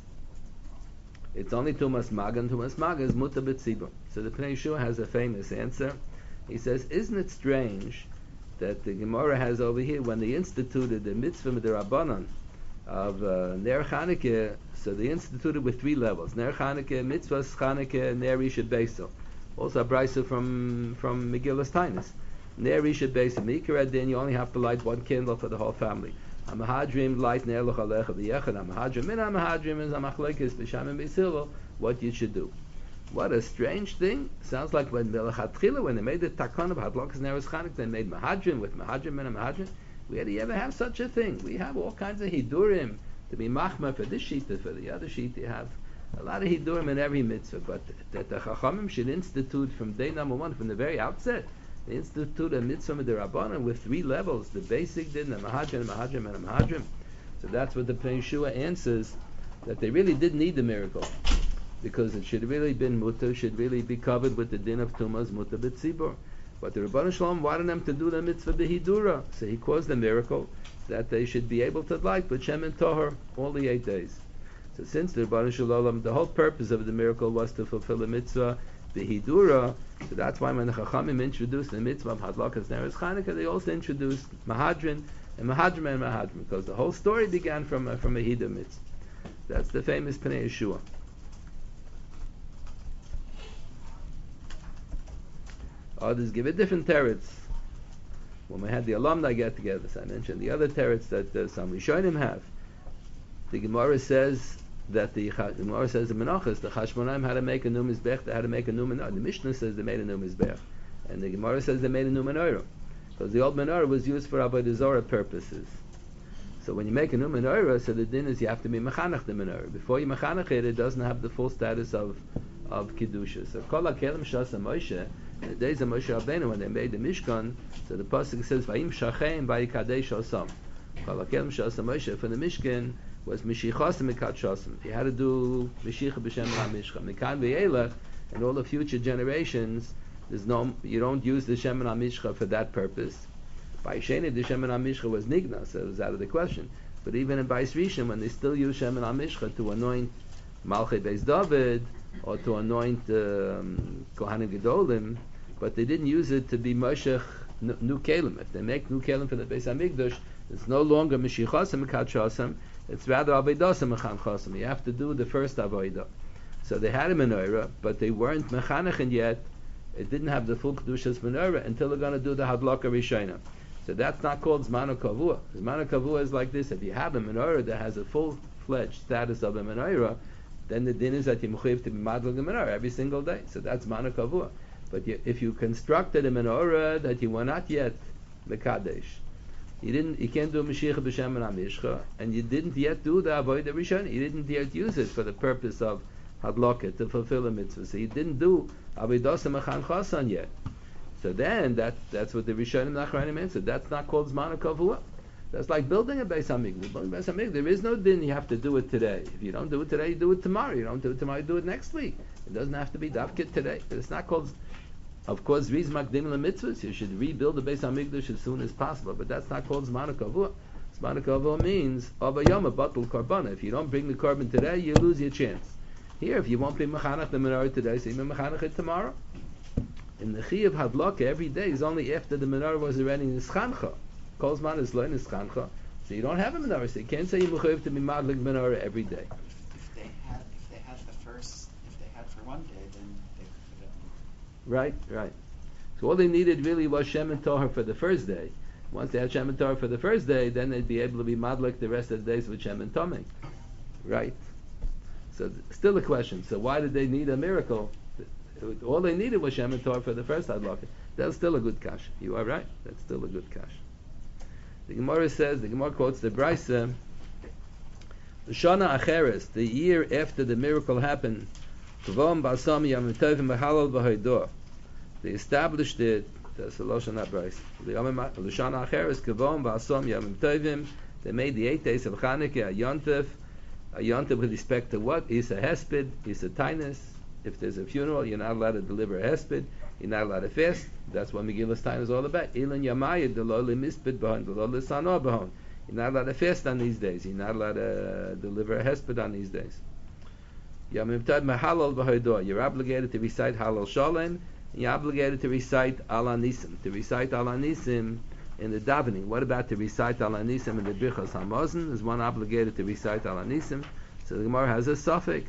It's only Tumas Maga, and Tumas Maga is Muta B'Tzibur. So the Pnei Shua has a famous answer. He says, isn't it strange that the Gemara has over here, when they instituted the mitzvah Midirabbanon of Ner Chanukah, so they instituted with 3 levels. Ner Chanukah, Mitzvahs Chanukah, Ner Rishad Beisel. Also a brisa from Megillas Tainis. Ner Rishad Beisel. Mikra Din, you only have to light 1 candle for the whole family. HaMahadrim light Ner L'chalecha V'yechad. HaMahadrim min HaMahadrim is HaMachlekes B'Sham and B'Silva, what you should do. What a strange thing. Sounds like when Melachatchila, when they made the Takon of Hadlokas Neres Chanukah, they made Mahadrim with Mahadrim and Mahadrim. Where do you ever have such a thing? We have all kinds of Hidurim to be Machma for this sheet, for the other sheet. You have a lot of Hidurim in every mitzvah. But that the Chachamim should institute from day number 1, from the very outset, they institute a mitzvah with the Rabbanan with 3 levels. The basic din, the Mahadrim, Mahadrim, and Mahadrim. So that's what the Pnei Shua answers, that they really did need the miracle. Because it should really been mutter, should really be covered with the din of Tumas Mutter B'Tzibur. But the Rebbeinu Shalom wanted them to do the mitzvah B'Hidura. So he caused the miracle that they should be able to light with Shem and Tohar all the 8 days. So since the Rebbeinu Shalom, the whole purpose of the miracle was to fulfill the mitzvah B'Hidura, so that's why when the Chachamim introduced the mitzvah of Hadlakas Neres Chanukah, they also introduced Mahadrin and Mahadrim, because the whole story began from a Hidur mitzvah. That's the famous Pnei Yeshua. Others give a different teretz. When we had the alumni get together, so I mentioned the other teretz that some Rishonim have. The Gemara says that the Menachos, the Chashmonaim had to make a new mizbech, they had to make a new menorah. The Mishnah says they made a new mizbech, and the Gemara says they made a new menorah, because the old menorah was used for Avodah Zarah purposes. So when you make a new menorah, so the din is you have to be mechanech the menorah. Before you mechanech it doesn't have the full status of kedusha. So kol hakelim shasa Moshe, in the days of Moshe Rabbeinu, when they made the Mishkan, so the pasuk says vayim shachem vayikadesh osam. Kol hakelim shasa Moshe for the Mishkan was mishichas and mikat shasam. You had to do mishicha b'shem ha'mishcha. Mikan v'yelech, and all the future generations, you don't use the Shem and HaMishcha for that purpose. By Sheni, the Shem and HaMishcha was nigna, so it was out of the question. But even in Bais Rishon, when they still use Shem and HaMishcha to anoint Malchei Beis David, or to anoint Kohanim Gedolim, but they didn't use it to be Moshech new kelim. If they make new kelim for the Beis Hamikdash, it's no longer Mashiachasam Kadshasam, it's rather Avodah Mechanchasam. You have to do the first Avodah. So they had a menorah, but they weren't Mechanechin yet. It didn't have the full Kedushas menorah until they're going to do the Hadlaka Rishona. So that's not called Zmanu Kavua. Zmanu Kavua is like this: if you have a menorah that has a full-fledged status of a menorah, then the din is that you mechuyev to be madlig the menorah every single day. So that's Zmanu Kavua. But if you constructed a menorah that you were not yet Mekadesh, you can't do Mashiach b'Shem and Amishcha, and you didn't yet do the Avodah Rishona. You didn't yet use it for the purpose of Hadlaka to fulfill a mitzvah. So you didn't do Avodah Mechan Chasan yet. So then that's what the Rishonim Nachranim answered. That's not called Zmanu Kavua. That's like building a Beis Hamikdash. Building a Beis Hamikdash, there is no din you have to do it today. If you don't do it today, you do it tomorrow. You don't do it tomorrow, you do it next week. It doesn't have to be Davkit today. It's not called. Of course, Riz Makdim LeMitzvahs. You should rebuild the Beis Hamikdash as soon as possible. But that's not called Zmanu Kavua. Zmanu Kavua means Ava Yoma Batul Karbana. If you don't bring the carbon today, you lose your chance. Here, if you won't be Mechanach the menorah today, so you be Mechanach it tomorrow. In the Chi of Hadlaka, every day is only after the menorah was already in Nischancha. Kolzman is lo in Nischancha. So you don't have a menorah, so you can't say you mechuyev to be madlik menorah every day. If they had for one day, then they could have. Right. So all they needed really was Shem and Torah for the first day. Once they had Shem and Torah for the first day, then they'd be able to be madlik the rest of the days with Shem and Tomei. Right. So still a question. So why did they need a miracle? All they needed was Shem and Torah for the first Hadlaka. That's still a good kash. You are right. That's still a good kash. The Gemara quotes the Brisa, the Shana Acheres, the year after the miracle happened, Kavom Basam Yom Tovim B'Halal B'Hoidor. They established it. That's the Shana Brisa. The Shana Acheres, Kavom Basam Yom Tovim. They made the 8 days of Chanukah a Yontif. A Yontif with respect to what? Is a Hesped, is a Tainus. If there's a funeral, you're not allowed to deliver a hesped. You're not allowed to fast. That's what Megillas time is all about. Ilan Yamayid, the lo mispid bahon, the lo lisano bahon. You're not allowed to fast on these days. You're not allowed to deliver a hesped on these days. Yamim Tad Mahalal B'Hoidor. You're obligated to recite Halal Shalem. You're obligated to recite Ala Nisim. To recite Ala Nisim in the davening. What about to recite Ala Nisim in the Birchas Hamazon? Is one obligated to recite Ala Nisim? So the Gemara has a suffix.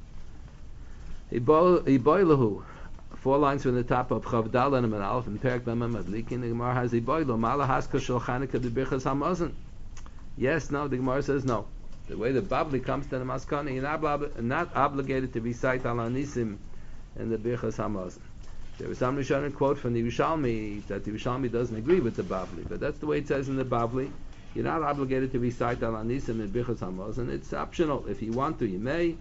Iboilahu, 4 lines from the top of Chavdal and Aleph and Perak Lamam Adlikin. The Gemara has Iboilu Malahaska Shel Chanukah B'Birchas Hamazon. Yes, no. The Gemara says no. The way the Babli comes to the Maskana, you're not obligated to recite Al Nisim in the Birchas Hamazon. There was some Rishonim quote from the Yerushalmi that the Yerushalmi doesn't agree with the Babli, but that's the way it says in the Babli. You're not obligated to recite Al Nisim in Birchas Hamazon. It's optional. If you want to, you may.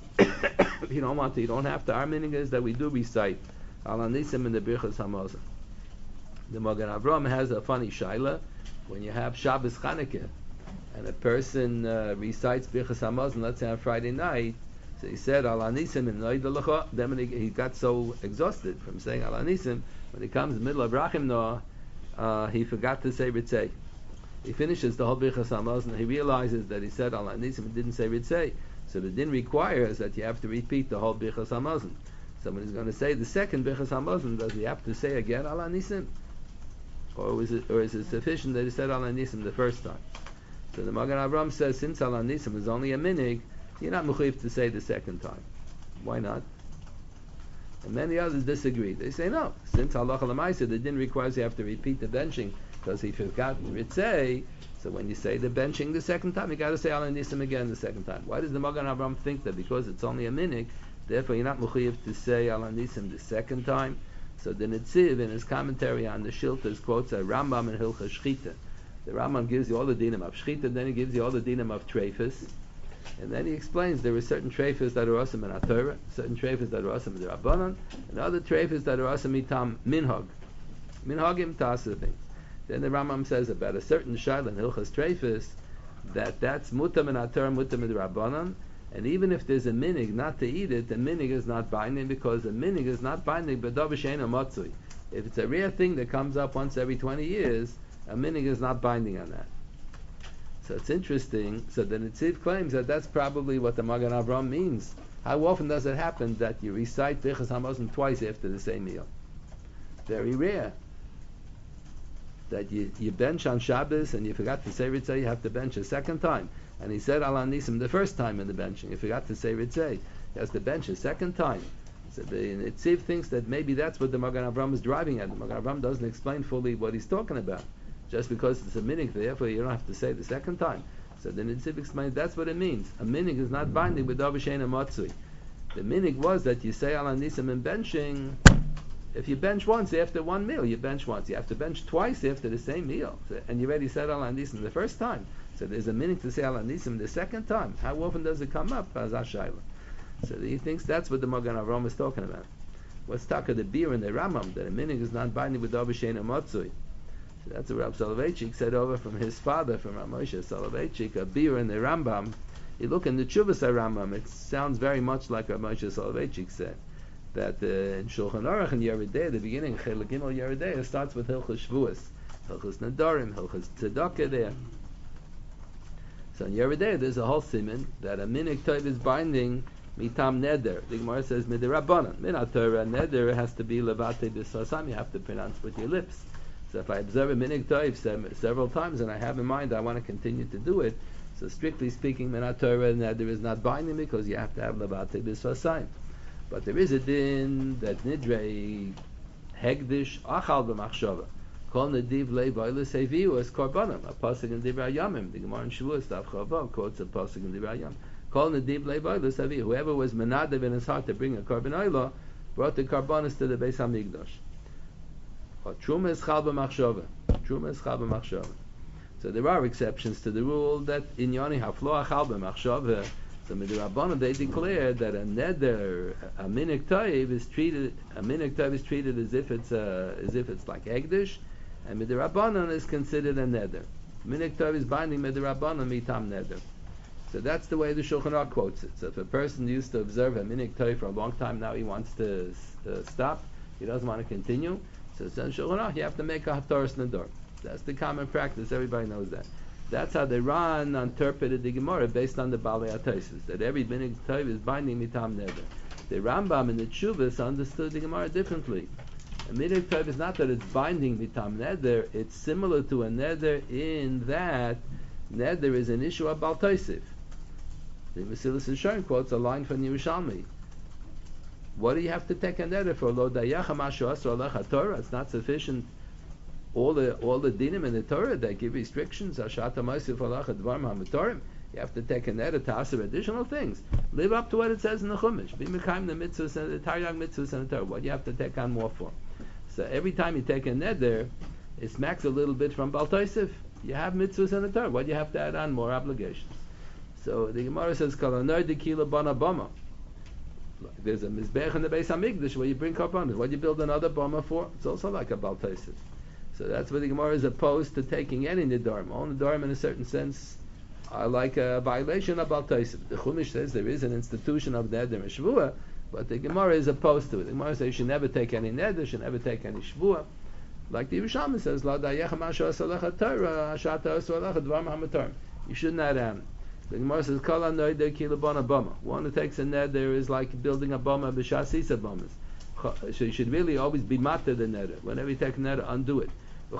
If you don't want to, you don't have to. Our meaning is that we do recite Al Nisim in the Birchas Hamazon. The Magen Avraham has a funny shaila. When you have Shabbos Chanukah and a person recites Birchas Hamazon, let's say on Friday night, so he said Al Nisim in Noida L'cha, then when he got so exhausted from saying Al Nisim, when he comes in the middle of Rachim Noah, he forgot to say Ritzei. He finishes the whole Birchas Hamazon and he realizes that he said Al Nisim and didn't say Ritzei. So the din requires that you have to repeat the whole Birchas Hamazon. So when he's going to say the second Birchas Hamazon, does he have to say again Al Nisim? Or is it sufficient that he said Al Nisim the first time? So the Magen Avraham says, since Al Nisim is only a minig, you're not mechuyev to say the second time. Why not? And many others disagree. They say no. Since halacha l'maaseh, the din requires you have to repeat the benching because he forgot ritzei. So when you say the benching the second time, you got to say Al Nisim again the second time. Why does the Magen Avraham think that because it's only a minig, therefore you're not mechuyev to say Al Nisim the second time? So the Netziv in his commentary on the Shiltas quotes a Rambam in Hilchas Shchita. The Rambam gives you all the dinim of Shchita, then he gives you all the dinim of Treifus, and then he explains there are certain Treifus that are awesome in HaTorah, certain Treifus that are awesome in the Rabbanon, and other Treifus that are awesome mitam minhag, minhagim ta'aseh things. Then the Rambam says about a certain Shaila in Hilchas Treifus that's mutam in HaTorah, mutam in the Rabbanon, and even if there's a minig not to eat it, the minig is not binding because the minig is not binding b'davar she'eino matzui. If it's a rare thing that comes up once every 20 years, a minig is not binding on that. So it's interesting. So the Netziv claims that that's probably what the Magen Avraham means. How often does it happen that you recite Birchas Hamazon twice after the same meal? Very rare. that you bench on Shabbos and you forgot to say Ritzeh, you have to bench a second time. And he said Al Nisim the first time in the benching. You forgot to say Ritzeh, he has to bench a second time. So the Nitziv thinks that maybe that's what the Magen Avraham is driving at. The Magen Avraham doesn't explain fully what he's talking about. Just because it's a minig, therefore you don't have to say the second time. So the Nitziv explains that's what it means. A minig is not binding with Davar Sheina Matzui. The minig was that you say Al Nisim in benching. If you bench once after one meal, you bench once. You have to bench twice after the same meal. So, and you already said Al Nisim the first time. So there's a minig to say Al Nisim the second time. How often does it come up? So he thinks that's what the Magen Avraham is talking about. What's taka the beer in the Rambam, that a minig is not binding with Davar Sheina Matzui. So that's what Rav Soloveitchik said over from his father, from Rav Moshe Soloveitchik, a beer in the Rambam. You look in the Chuvas Rambam, it sounds very much like Rav Moshe Soloveitchik said. That in Shulchan Aruch and Yeridei, the beginning, Chelek Gimel Yeridei, it starts with Hilchos Shavuos, Hilchos Nadarim, Hilchos Tzedakah there. So in Yeridei, there's a whole siman that a minig toiv is binding mitam neder. The Gemara says midirabanan. Minat Torah neder has to be levate b'sasam. You have to pronounce with your lips. So if I observe a minig toiv several times and I have in mind I want to continue to do it, so strictly speaking, minat Torah neder is not binding because you have to have levate b'sasam. But there is a din that nidrei hegdish achal b'machshava. Kol nediv leibayla seviu as korbanim. A pasuk in Divrei Yamim. The Gemara in Shavuos Daf Chavav quotes a pasuk in Divrei Yamim. Kol nediv leibayla seviu. Whoever was menadev in his heart to bring a korban oila brought the korbanos to the Beis Hamikdash. Truma is chal b'machshava. Truma is chal b'machshava. So there are exceptions to the rule that in Yoni haflo achal b'machshava. So midrabanan they declare that a neder, a minig toiv is treated as if it's like egdish, and midrabanan is considered a neder. Minig toiv is binding midrabanan mitam neder. So that's the way the Shulchan Aruch quotes it. So if a person used to observe a minig toiv for a long time, now he wants to stop, he doesn't want to continue. So it's in Shulchan Aruch you have to make a hataras nador. That's the common practice. Everybody knows that. That's how the Ran interpreted the Gemara based on the Balei HaTosfos, that every minig toiv is binding mitam neder. The Rambam and the Tshuvas understood the Gemara differently. A minig toiv is not that it's binding mitam neder; it's similar to a neder in that neder is an issue of Baal Tosef. The Mesilas Yesharim quotes a line from Yerushalmi. What do you have to take a neder for? Lo dayacha mashu asur alecha Torah. It's not sufficient. All the dinim in the Torah that give restrictions. Ashata ma'asif alacha dvarim hamatorim. You have to take a neder to ask additional things. Live up to what it says in the Chumash. Be mekayim the mitzvahs and the Taryag mitzvahs and the Torah. What do you have to take on more for? So every time you take a neder, it smacks a little bit from Baal Tosef. You have mitzvahs and the Torah. What do you have to add on more obligations? So the Gemara says, "Kol hanor dekila bana bama." There's a mizbech in the Beis Hamikdash where you bring korbanos. What do you build another bama for? It's also like a Baal Tosef. So that's where the Gemara is opposed to taking any nidarim. All nidarim, in a certain sense, are like a violation of Baal Tosef. The Chumash says there is an institution of neder and shvuah, but the Gemara is opposed to it. The Gemara says you should never take any neder, you should never take any shvuah. Like the Yerushalmi says, "La dayecha mashu asalecha Torah, ashata asalecha dvarim hamatorim." You should not. The Gemara says, "Kol hanor dekila bana bama." One who takes a neder is like building a bama b'shas isa bamas. So you should really always be matter the neder. Whenever you take a neder, undo it.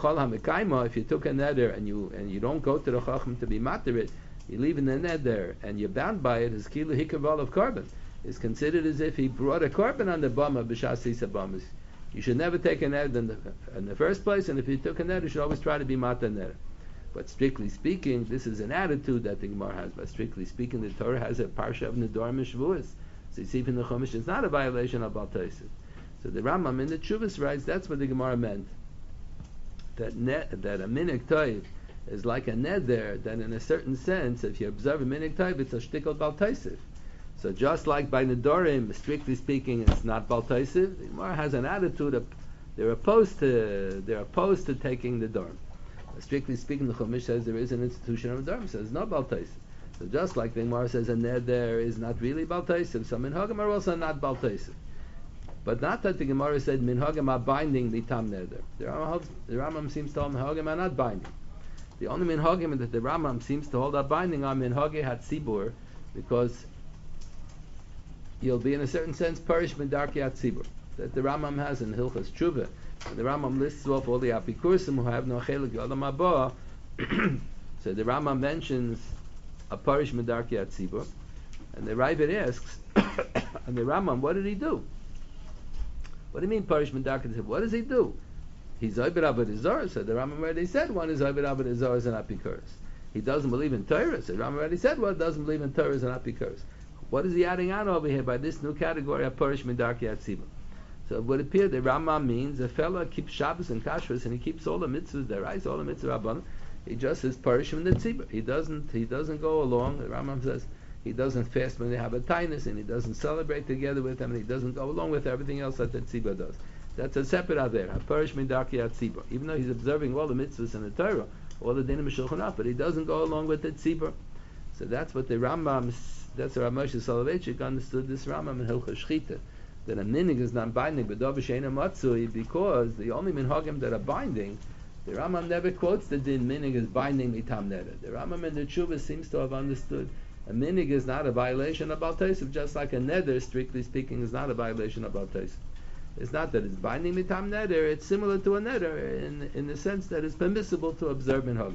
If you took a neder and you don't go to the chacham to be matter it, you leave in the neder and you're bound by it, as kilu hikaval of korban. It's considered as if he brought a korban on the bama b'shas isa bamas. You should never take a neder in the first place, and if you took a neder, you should always try to be matter neder. But strictly speaking, this is an attitude that the Gemara has. But strictly speaking, the Torah has a parsha of nedarim and shvuos. So you see from the Chumash, it's not a violation of Baal Tosef. So the Rambam in the Tshuvas writes that's what the Gemara meant. That a minig toiv is like a neder, that in a certain sense, if you observe a minig toiv, it's a shtickle Baal Tosef. So just like by nedarim, strictly speaking, it's not Baal Tosef. The Gemara has an attitude of they're opposed to taking nedarim. Strictly speaking, the Chumash says there is an institution of nedarim. Says no Baal Tosef. So just like the Gemara says a neder is not really Baal Tosef, some minhagim are also not Baal Tosef. But not that the Gemara said minhagim are binding mitam neder. The Rambam seems to hold minhagim are not binding. The only minhagim that the Rambam seems to hold are binding are minhagim hatzibur, because you'll be in a certain sense perish min darkei hatzibur. That the Rambam has in Hilchas Tshuva And the Rambam lists off all the Apikursim who have no chelik Yolam Haba. So the Rambam mentions a Parish Medarki Atzibur, and the Ravid asks, and the Rambam, what did he do? What do you mean Parish Medarki Atzibur? What does he do? He's Oibid Abed Azor, so the Rambam already said one is Oibid Abed Azor and Apikuros. He doesn't believe in Torah, so the Rambam already said one doesn't believe in Torah and Apikuros. What is he adding on over here by this new category of Parish Medarki Atzibur? So it would appear that Rambam means a fellow keeps Shabbos and Kashrus and he keeps all the mitzvahs there, right? All the mitzvah Rabbanim. He just is Parish in the Tzibur. He doesn't go along. The Rambam says he doesn't fast when they have a tainus, and he doesn't celebrate together with them, and he doesn't go along with everything else that the Tzibur does. That's a separate aver, a Parish Medarki Atzibur. Even though he's observing all the mitzvahs in the Torah, all the dinim Shulchan Aruch, but he doesn't go along with the Tzibur. So that's what the Rambam, that's Rav Moshe Soloveitchik understood this Rambam in Hilchos Shchita, that a minig is not binding, but Dov Sheina Matzui, because the only minhagim that are binding, the Rambam never quotes the din minig is binding mitam neder. The Rambam in the Tshuva seems to have understood a minig is not a violation of Baal Tosef, just like a neder, strictly speaking, is not a violation of Baal Tosef. It's not that it's binding mitam neder, it's similar to a neder in the sense that it's permissible to observe minhagim.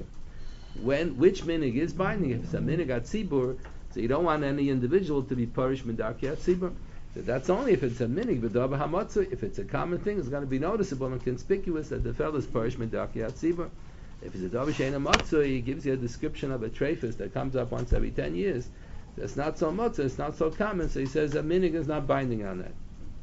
Which minig is binding? If it's a minig at tzibur, so you don't want any individual to be parish midarki at tzibur. So that's only if it's a minig b'dava hamatzu. If it's a common thing, it's going to be noticeable and conspicuous that the fellow is parish midarki at tzibur. If it's a dava sheina matzu, he gives you a description of a trephus that comes up once every 10 years. That's not so matzu, it's not so common. So he says a minig is not binding on that.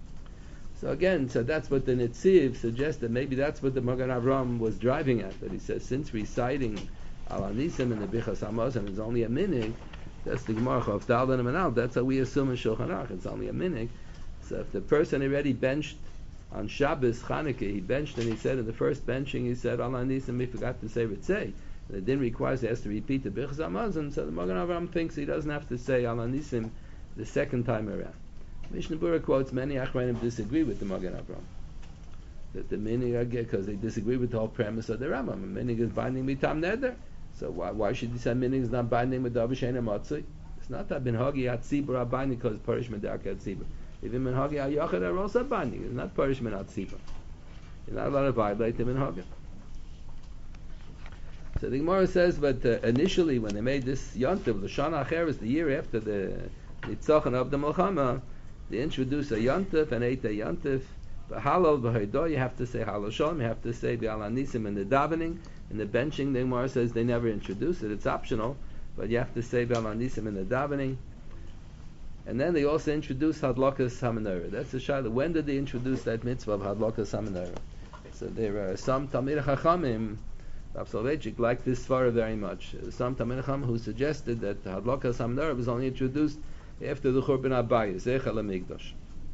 So again, so that's what the Netziv suggested. Maybe that's what the Magen Avraham was driving at. That he says since reciting Al Anisim and the Bichas Hamazon is only a minig, that's the Gemara of Daldan and Manal. That's how we assume in Shulchan Aruch. It's only a minig. So if the person already benched on Shabbos Chanukah, he benched and he said in the first benching he said Al Anisim, he forgot to say Ritzei. And it didn't require he has to repeat the Bichas Hamazon. So the Magen Avraham thinks he doesn't have to say Al Anisim the second time around. Mishnah Berurah quotes many Achronim disagree with the Magen Avraham. That the minig because they disagree with the whole premise of the Rambam. A minig is binding mitam neder. So why should he say minig is not binding with Dava Sheina Matzui? It's not that minhagi at tzibur are binding because parish medarki at tzibur. Even minhagi at yachid are also binding. It's not parish min at tzibur. You're not allowed to violate the minhagi. So the Gemara says, but initially when they made this yontiv, the Shana Acher is the year after the Nitzachon of the Milchama, they introduced a yontif and ate a yontif. But halal v'haidah, you have to say halal shalom, you have to say bi'al anisim in the davening. In the benching, the Gemara says they never introduce it, it's optional, but you have to say bi'al anisim in the davening. And then they also introduced hadlakas hamanara. That's the shayla. When did they introduce that mitzvah of hadlakas hamanara? So there are some Talmidei Chachamim, Rav Soloveitchik liked this svara very much. Some Talmidei Chachamim who suggested that hadlakas hamanara was only introduced after the Churban Abayis, Zeichel HaMikdash.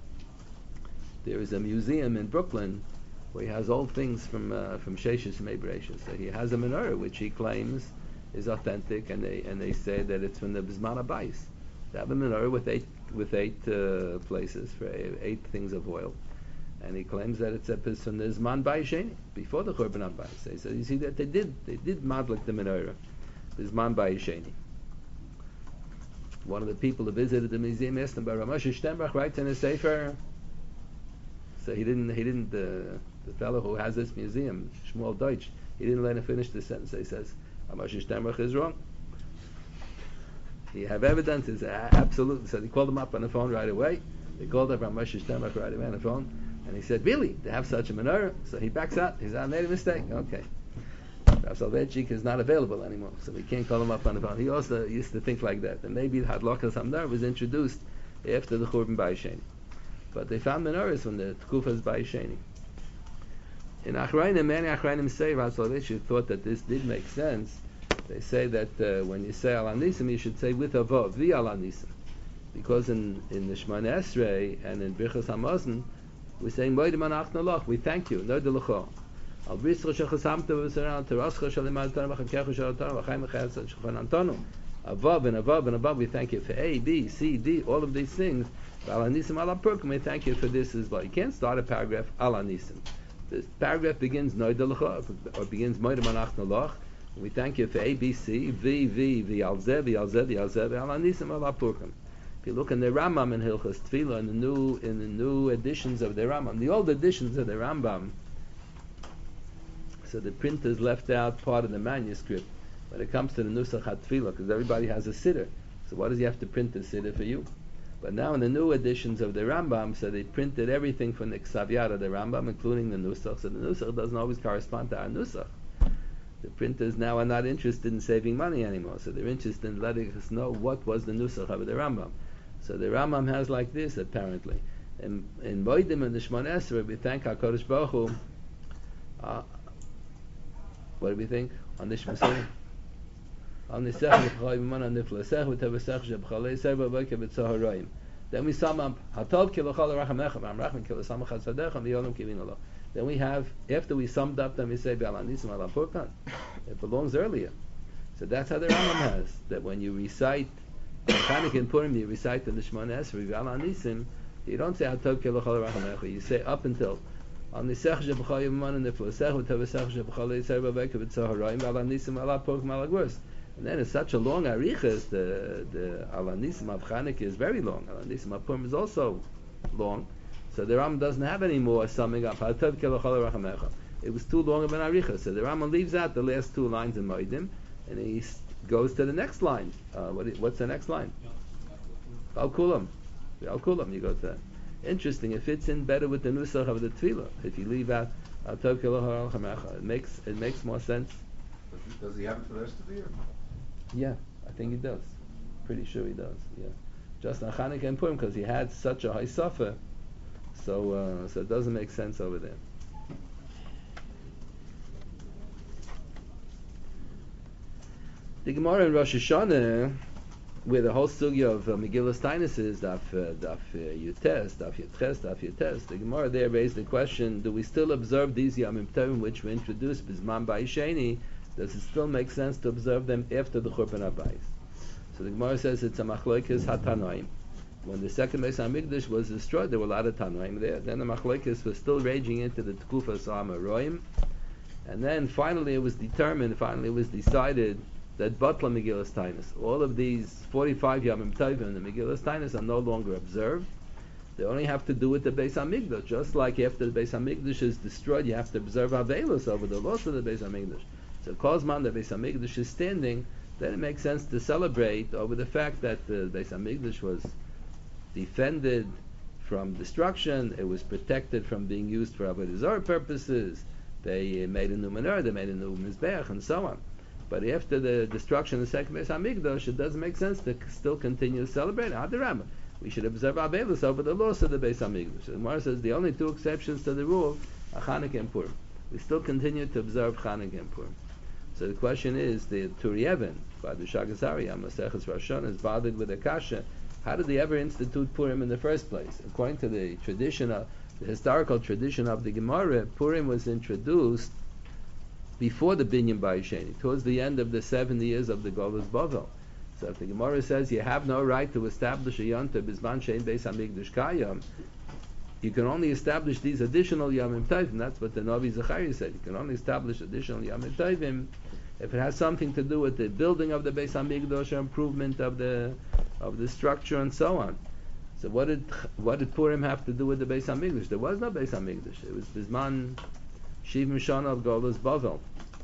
There is a museum in Brooklyn where he has old things from Sheshis and Mebreshis. So he has a menorah which he claims is authentic, and they say that it's from the Bisman Abayis. They have a menorah with eight places for 8 things of oil, and he claims that it's from the Zman Bayis Sheni before the Churban Abayis. So you see that they did madlik the menorah, Bisman Bayis Sheni. One of the people who visited the museum asked him, but Rav Moshe Sternbach writes in a sefer. So he didn't. The fellow who has this museum, Shmuel Deutsch, he didn't let him finish the sentence. He says, Rav Moshe Sternbach is wrong. You have evidence? He said, absolutely. So they called him up on the phone right away. They called up Rav Moshe Sternbach right away on the phone, and he said, really, they have such a menorah? So he backs out. He said, I made a mistake. Okay. Rav Soloveitchik is not available anymore, so we can't call him up on the phone. He also used to think like that, and maybe Hadlakas Hamnar was introduced after the Churban Bayis Sheni. But they found menorahs when the Tkufas Bayis Sheni. In Achrayim, many Achrayim say Rav Soloveitchik thought that this did make sense. They say that when you say Al Anisim, you should say with a vav, the Al Anisim, because in the Shemona Esrei and in Birchas Hamazon, we're saying Moedim Anachnu Lach, we thank you, no de L'cho. Al Brischa Shechasamta V'Saran Terascha Shalimad Tanah V'Chakecha Shalatana V'Chaim V'Chayat Shulchan Antonu. Above and above and above, we thank you for A, B, C, D, all of these things. Al Anisim Ala Purkum, we thank you for this as well. You can't start a paragraph Al Anisim. This paragraph begins Noy de L'cho, or begins Moedim Anachnu Lach. We thank you for A, B, C, V, Al Zeh, Al Zeh, Al Zeh, Al Anisim Ala Purkum. If you look in the Rambam in Hilchos Tefillah, in the new editions of the Rambam, the old editions of the Rambam, So the printers left out part of the manuscript when it comes to the Nusach HaTfilah, because everybody has a siddur. So why does he have to print the siddur for you? But now in the new editions of the Rambam, so they printed everything from the Ksav Yad of the Rambam, including the Nusach. So the Nusach doesn't always correspond to our Nusach. The printers now are not interested in saving money anymore, so they're interested in letting us know what was the Nusach of the Rambam. So the Rambam has like this, apparently. In Moedim and the Shmon Esrei, we thank HaKadosh Baruch Hu. What do we think? On this Shmon then we sum up then we have, after we summed up, then we say it belongs earlier. So that's how the Rambam has, that when you recite Chanukah and Purim, you recite the Shmon Esrei, you don't say you say up until and then it's such a long arichas. The Alanisim of Chanukah is very long. Alanisim of Purim is also long. So the Rambam doesn't have any more summing up. It was too long of an arichas. So the Rambam leaves out the last two lines in Moedim, and he goes to the next line. What's the next line? Al Kulam. Al Kulam. You go to that. Interesting. It fits in better with the nusach of the Tefillah. If you leave out Al Tov Kilo it makes more sense. Does he have it for the rest of the year? Yeah, I think he does. Pretty sure he does. Yeah, just on Chanukah and Purim, because he had such a high suffer, so it doesn't make sense over there. The Gemara in Rosh Hashanah, where the whole sugya of Megillas Tainus is Daf Yutes, the Gemara there raised the question: do we still observe these Yamim Tovim which were introduced Bizman Ba'isheni? Does it still make sense to observe them after the Churban Abayis? So the Gemara says it's a Machlokes HaTanoim. When the second Beis HaMikdash was destroyed, there were a lot of Tanoim there. Then the Machlokes was still raging into the Tkufa Sa'amaroim. And then finally it was decided that Batla Megillas Tainus. All of these 45 Yamim Tovim in the Megillas Tainus are no longer observed. They only have to do with the Beis HaMikdash. Just like after the Beis HaMikdash is destroyed, you have to observe Avelus over the loss of the Beis HaMikdash. So Kozman, the Beis HaMikdash is standing, then it makes sense to celebrate over the fact that the Beis HaMikdash was defended from destruction, it was protected from being used for Avodah Zarah purposes, they made a new menorah, they made a new Mizbeach, and so on. But after the destruction of the second Beis HaMikdash, it doesn't make sense to still continue to celebrate. Adarabah, we should observe Avelus over the loss of the Beis HaMikdash. The Gemara says the only two exceptions to the rule are Chanukah and Purim. We still continue to observe Chanukah and Purim. So the question is, the Turi Even, by the Shagasari, Maseches Rosh Hashanah, is bothered with a kasha. How did they ever institute Purim in the first place? According to the historical tradition of the Gemara, Purim was introduced before the Binyan Ba'isheni, towards the end of the 70 years of the Golus Bavel. So if the Gemara says you have no right to establish a Yonta Bizman Shein Beis HaMikdash Kayam, you can only establish these additional Yamim Tovim. That's what the Navi Zechariah said. You can only establish additional Yamim Tovim if it has something to do with the building of the Beis HaMikdash or improvement of the structure and so on. So what did Purim have to do with the Beis HaMikdash? There was no Beis HaMikdash. It was Bizman Shivim Shana of Golus Bavel.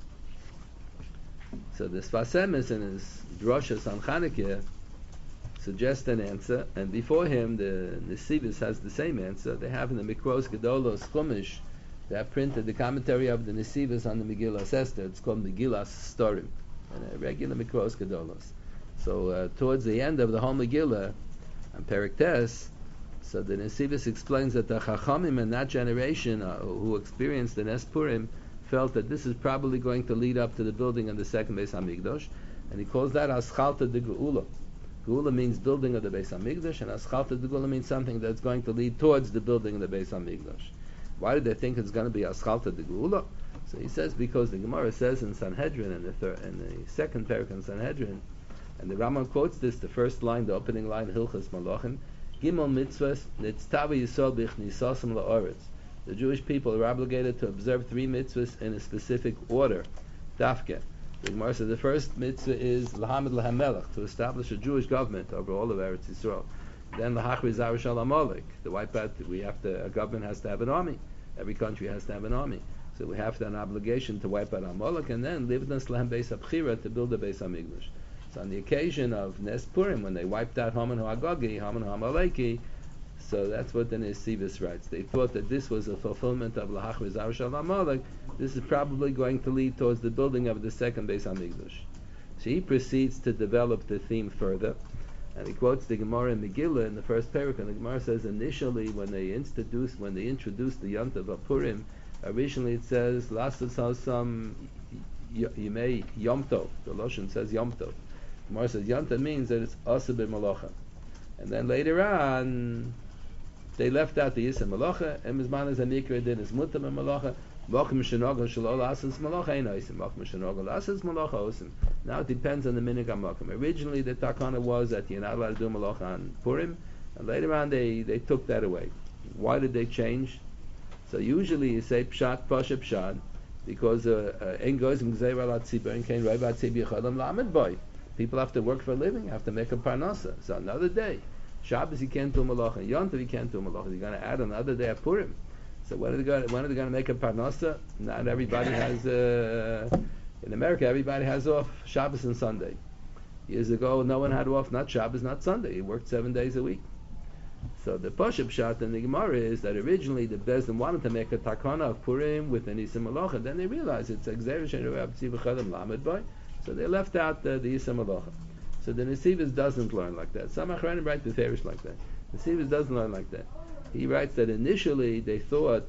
So the Sfas Emes in his Drashas on Chanukah suggests an answer, and before him the Nesivos has the same answer. They have in the Mikros Gedolos Chumash, they have printed the commentary of the Nesivos on the Megillas Esther. It's called Megillas Storim, and a regular Mikros Gedolos. So towards the end of the whole Megillah, on Perek Tes, so the Nesivos explains that the Chachamim in that generation who experienced the Nes Purim felt that this is probably going to lead up to the building of the second Beis HaMikdash, and he calls that Aschalta de Geula. Geula means building of the Beis HaMikdash, and Aschalta de Geula means something that's going to lead towards the building of the Beis HaMikdash. Why did they think it's going to be Aschalta de Geula? So he says because the Gemara says in Sanhedrin, in the second parak in Sanhedrin, and the Rambam quotes this, the first line, the opening line, Hilchas Malachim, Gimel mitzvahs nitztava yisod bichnisasim la'oretz. The Jewish people are obligated to observe 3 mitzvahs in a specific order. Dafke. The Gemara says the first mitzvah is lahamid lahamelech, to establish a Jewish government over all of Eretz Yisrael. Then lahachri zarish al amalek, the wipe out. A government has to have an army. Every country has to have an army. So we have an obligation to wipe out Amalek and then live in Slahem Beis Abchira to build a Beis Hamikdash. So on the occasion of Nes Purim, when they wiped out Haman HaGogi, Haman HaMaleki, so that's what the Nesivus writes. They thought that this was a fulfillment of Lahach V'Zar Shal Amalek. This is probably going to lead towards the building of the second Beis Hamikdash. So he proceeds to develop the theme further, and he quotes the Gemara in Megillah in the first paragraph. And the Gemara says initially when they introduced the Yontav of Purim, originally it says Lasas Hasam Yimei Yom Tov. The Lashon says Yom Tov. The Gemara says Yontav means that it's Asa b'Malacha, and then later on they left out the Yisem Malacha, and Mizman is Anikra din is Mutam and Malacha. Mochim Shenogel Shalol Asas Malacha Ein Oisim. Mochim Shenogel Asas Malacha Osim. Now it depends on the Minig HaMokim. Originally the Takana was that you're not allowed to do Malacha on Purim, and later on they took that away. Why did they change? So usually you say Pshat, Pasha Pshat, because Ein Goizim Gzeir Al Tzibur and Kein Roi Vatzibi Chodam Lamed Boy. People have to work for a living, have to make a parnasa. So another day. Shabbos you can't do Malacha, Yom Tov you can't do Malacha. You're going to add another day of Purim. So when are they going to make a parnasa? Not everybody has. In America, everybody has off Shabbos and Sunday. Years ago, no one had off not Shabbos, not Sunday. He worked 7 days a week. So the Pashup Pshat in the Gemara is that originally the Bezdin wanted to make a takana of Purim with an Yisem Malacha. Then they realized it's Exer Shen Rab Tziv Chadam Lamed Boy. So they left out the Yisem Malacha. So the Nesivus doesn't learn like that. Some Achranim write the Farish like that. Nesivus doesn't learn like that. He writes that initially they thought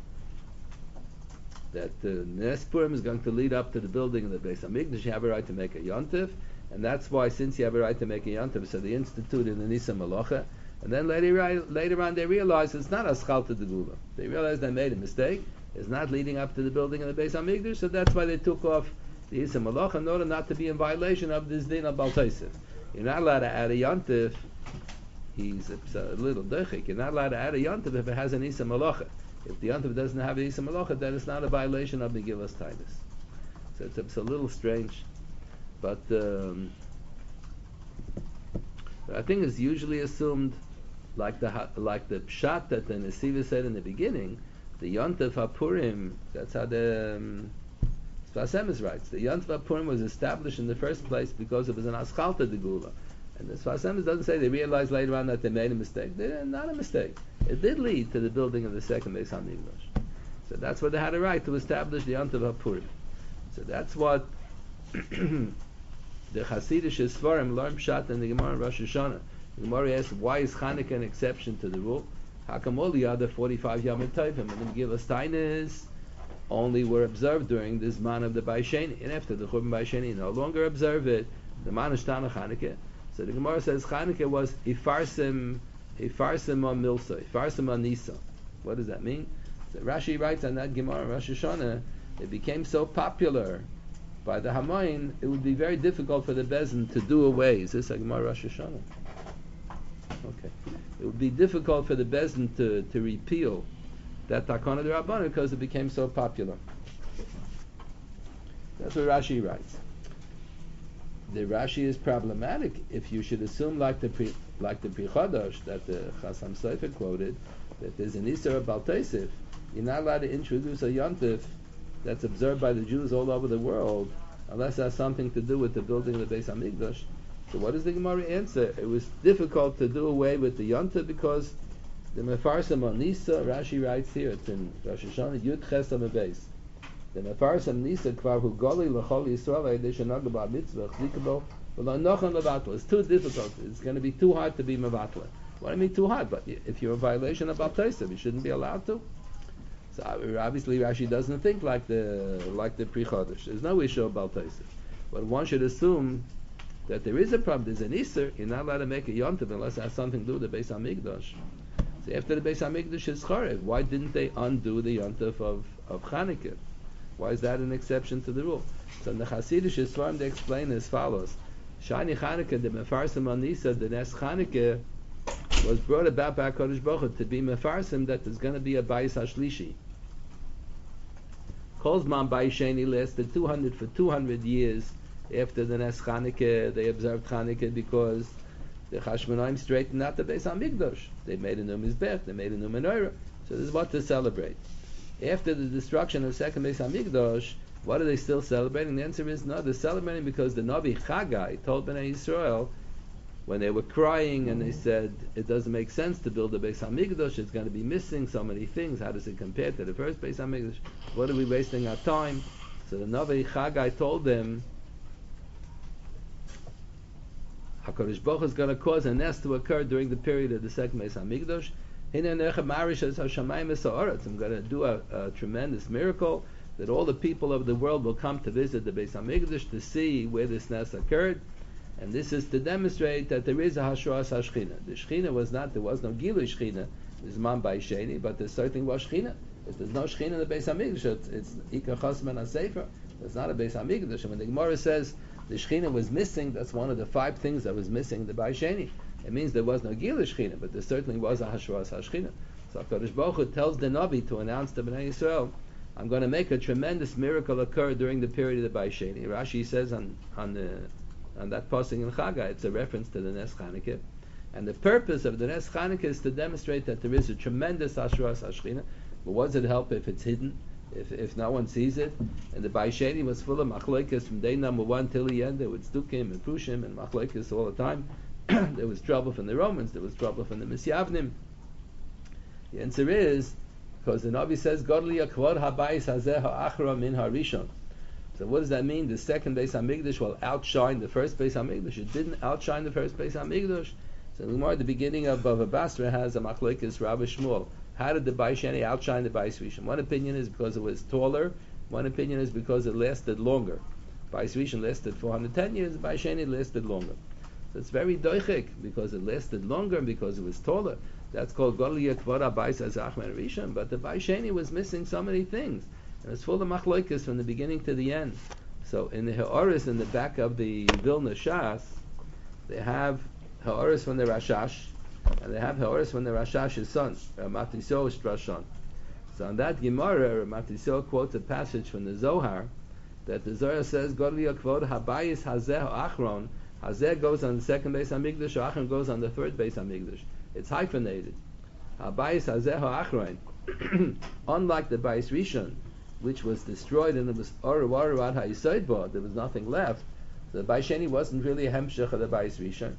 that Nes Purim is going to lead up to the building of the Beis Hamikdash. You have a right to make a Yontif, and that's why since you have a right to make a Yontif, so they instituted the Nisa Malacha, and then later on they realized it's not Aschalta de Gula. They realized they made a mistake. It's not leading up to the building of the Beis Hamikdash, so that's why they took off the Nisa Malacha in order not to be in violation of this din of Baal Tosef. You're not allowed to add a Yontif. He's a little dechik. You're not allowed to add a Yontif if it has an Isa Malacha. If the Yontif doesn't have an Isa Malacha, then it's not a violation of Megillas Titus. So it's a little strange, but I think it's usually assumed, like the pshat that the Nesiva said in the beginning, the Yontif HaPurim. That's how the Sfas Emes writes. The Yontif HaPurim was established in the first place because it was an Aschalta de Gula. And the Sfas Emes doesn't say they realized later on that they made a mistake. Not a mistake. It did lead to the building of the second Beis Hamikdash. So that's what they had a right to establish the Yontif HaPurim. So that's what the Hasidic Svarim learn pshat in the Gemara in Rosh Hashanah. The Gemara asks, why is Chanukah an exception to the rule? How come all the other 45 Yom Tovim and the Megillas Tainis only were observed during this man of the Baisheni, and after the Churban Baisheni no longer observe it, the man of Chanukah? So the Gemara says Chanukah was Ifarsim on Milsa, Ifarsim on Nisa. What does that mean? So Rashi writes on that Gemara in Rosh Hashanah, it became so popular by the Hamayin, it would be very difficult for the Bezin to do away. Is this a Gemara Rosh Hashanah? Okay. It would be difficult for the Bezin to repeal that Takana de Rabbanan because it became so popular. That's what Rashi writes. The Rashi is problematic if you should assume like the Pri Chadash that the Chasam Sofer quoted, that there's an Isser of Baal Tosef. You're not allowed to introduce a Yontif that's observed by the Jews all over the world unless it has something to do with the building of the Beis Hamikdash. So what does the Gemara answer? It was difficult to do away with the Yontif because the Mefarsim on Nisa, Rashi writes here, it's in Rosh Hashanah, Yud Ches HaMebeis. The Mefarsim Nisa kvar hu goli l'chol Yisrael ha'edei shenagah ba'mitzvah chzikabo v'lo nochon levatla. It's too difficult. It's going to be too hard to be mevatla. What do I mean too hard? But if you're a violation of Baal Tosef, you shouldn't be allowed to. So obviously Rashi doesn't think like the Pri Chodesh. There's no issue of Baal Tosef. But one should assume that there is a problem. There's an Isser. You're not allowed to make a Yontif unless it has something to do with the Beis Hamikdash. So after the Beis Hamikdash is Charev, why didn't they undo the Yontif of Chanukah? Why is that an exception to the rule? So in the Hasidic Svarim they explain as follows: Shani Chanukah, the Mefarsim on Nisa, the Nes Chanukah, was brought about by HaKadosh Baruch Hu to be Mefarsim that there's going to be a Bayis HaShlishi. Kolzman Bayis Sheni lasted 200 years after the Nes Chanukah. They observed Chanukah because the Chashmonaim straightened out the Beis Hamikdash. They made a new Mizbech, they made a new Menorah. So this is what to celebrate. After the destruction of the second Beis Hamikdash, what are they still celebrating? The answer is no, they're celebrating because the Navi Chagai told Bnei Yisrael when they were crying and they said it doesn't make sense to build a Beis Hamikdash, it's going to be missing so many things. How does it compare to the first Beis Hamikdash? What are we wasting our time? So the Navi Chagai told them, HaKadosh Baruch Hu is going to cause a nest to occur during the period of the second Beis Hamikdash. I'm going to do a tremendous miracle that all the people of the world will come to visit the Beis Hamikdash to see where this nest occurred. And this is to demonstrate that there is a Hashras HaShechina. The Shechina there was no Gilui Shechina, this man by Sheni, but there certainly was Shechina. If there's no Shechina in the Beis Hamikdash, it's Ikar Chosman HaSefer. There's not a Beis Hamikdash. And when the Gemara says the Shechina was missing, that's one of the 5 things that was missing in the Bei Sheni. It means there was no Gilui Shechina, but there certainly was a Hashras HaShechina. So HaKadosh Baruch Hu tells the Navi to announce to Bnei Yisrael, I'm going to make a tremendous miracle occur during the period of the Bei Sheni. Rashi says on that passing in Chagai, it's a reference to the Nes Chanukah. And the purpose of the Nes Chanukah is to demonstrate that there is a tremendous Hashras HaShechina. But what does it help if it's hidden, if no one sees it? And the Bei Sheni was full of machlokes from day number 1 till the end. There was Stukim and Prushim and machlokes all the time. There was trouble from the Romans, there was trouble from the Misyavnim. The answer is, because the Navi says, Godli Akvod Habayis Hazeh Ha'achra Min Harishon. So what does that mean? The second Beis Hamikdash will outshine the first Beis Hamikdash. It didn't outshine the first Beis Hamikdash. So the Gemara at the beginning of Bava Basra has a machlokes Rabbi Shmuel. How did the Bei Sheni outshine the Beis Rishon? One opinion is because it was taller. One opinion is because it lasted longer. Beis Rishon lasted 410 years. The Bei Sheni lasted longer. So it's very doichik because it lasted longer and because it was taller. That's called Godli Yakvara Beis Azachmer Rishon. But the Bei Sheni was missing so many things. And it's full of machlokes from the beginning to the end. So in the Ha'aris, in the back of the Vilna Shas, they have Ha'aris from the Rashash, and they have Ha'aris from the Rashash's son, Matisyo's Drashon. So on that Gemara, Matisyo quotes a passage from the Zohar, that the Zohar says, Godli Yakvod Habayis Hazeh Achron. Hazeh goes on the second Beis Hamikdash, Achron goes on the third Beis Hamikdash. It's hyphenated. Habayis Hazeh Achron. Unlike the Beis Rishon, which was destroyed and it was Oru Ad HaYisoid, there was nothing left. So the Bei Sheni wasn't really a Hemshech of the Beis Rishon.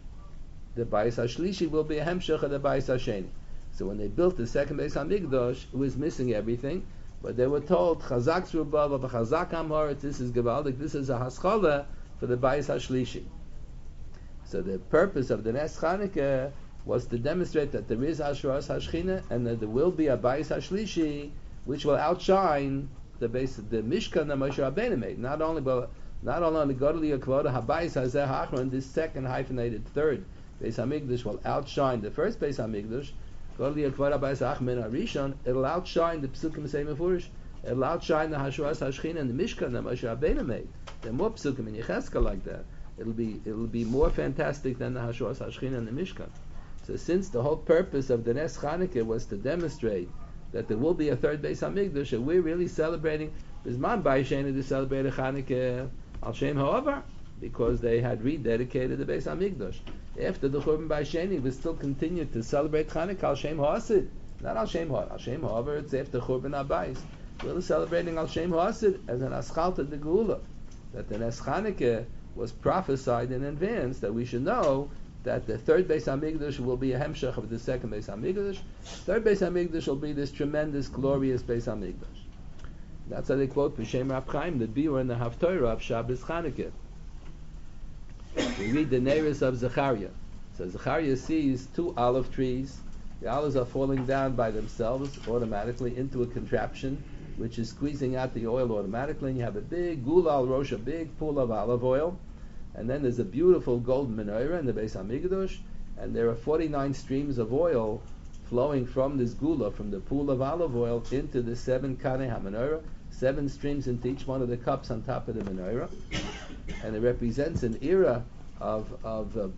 The Beis HaShlishi will be a Hemshech of the Beis HaSheni. So when they built the second Beis HaMikdash, it was missing everything, but they were told, Chazak Zrubav, Chazak Hamoritz, this is Gevaldik, this is a Haskalah for the Beis HaShlishi. So the purpose of the Nes Chanukah was to demonstrate that there is Hashras HaShechina and that there will be a Beis HaShlishi which will outshine the Mishkan that Moshe Rabbeinu made. Not only Godli Yakvoda Habayis Hazeh Hachron, this second hyphenated third Beis Hamikdash will outshine the first Beis Hamikdash. Godli Yakvoda Habayis Hachron Arishon, it'll outshine the Psukim Say Mefurish. It'll outshine the Hashras HaShechina and the Mishkan that Moshe Rabbeinu made. There are more Psukim in Yechezkel like that. It'll be more fantastic than the Hashras HaShechina and the Mishkan. So since the whole purpose of the Nes Chanukah was to demonstrate that there will be a third Beis Hamikdash, and we're really celebrating Bisman Bei Sheni to celebrate a Chanukah Al Shem Ha'avar, because they had rededicated the Beis Hamikdash. After the Churban Bei Sheni, we still continued to celebrate Chanukah Al Shem Ha'asid, not Al Shem Ha'avar. Al Shem Ha'avar, it's after Churban Abayis. We're celebrating Al Shem Ha'asid as an Aschalta de Geula, that the Nes Chanukah was prophesied in advance that we should know that the third Beis Hamikdash will be a hemshech of the second Beis Hamikdash. Third Beis Hamikdash will be this tremendous, glorious Beis Hamikdash. That's how they quote B'Shem Rav Chaim, the Biur and the Haftorah of Shabbos Chanukah. We read the Neiros of Zechariah. So Zechariah sees 2 olive trees. The olives are falling down by themselves automatically into a contraption which is squeezing out the oil automatically, and you have a big gulal rosh, a big pool of olive oil. And then there's a beautiful golden menorah in the Beis Hamikdash, and there are 49 streams of oil flowing from this gula, from the pool of olive oil, into the 7 kaneh ha-menorah, 7 streams into each one of the cups on top of the menorah, and it represents an era of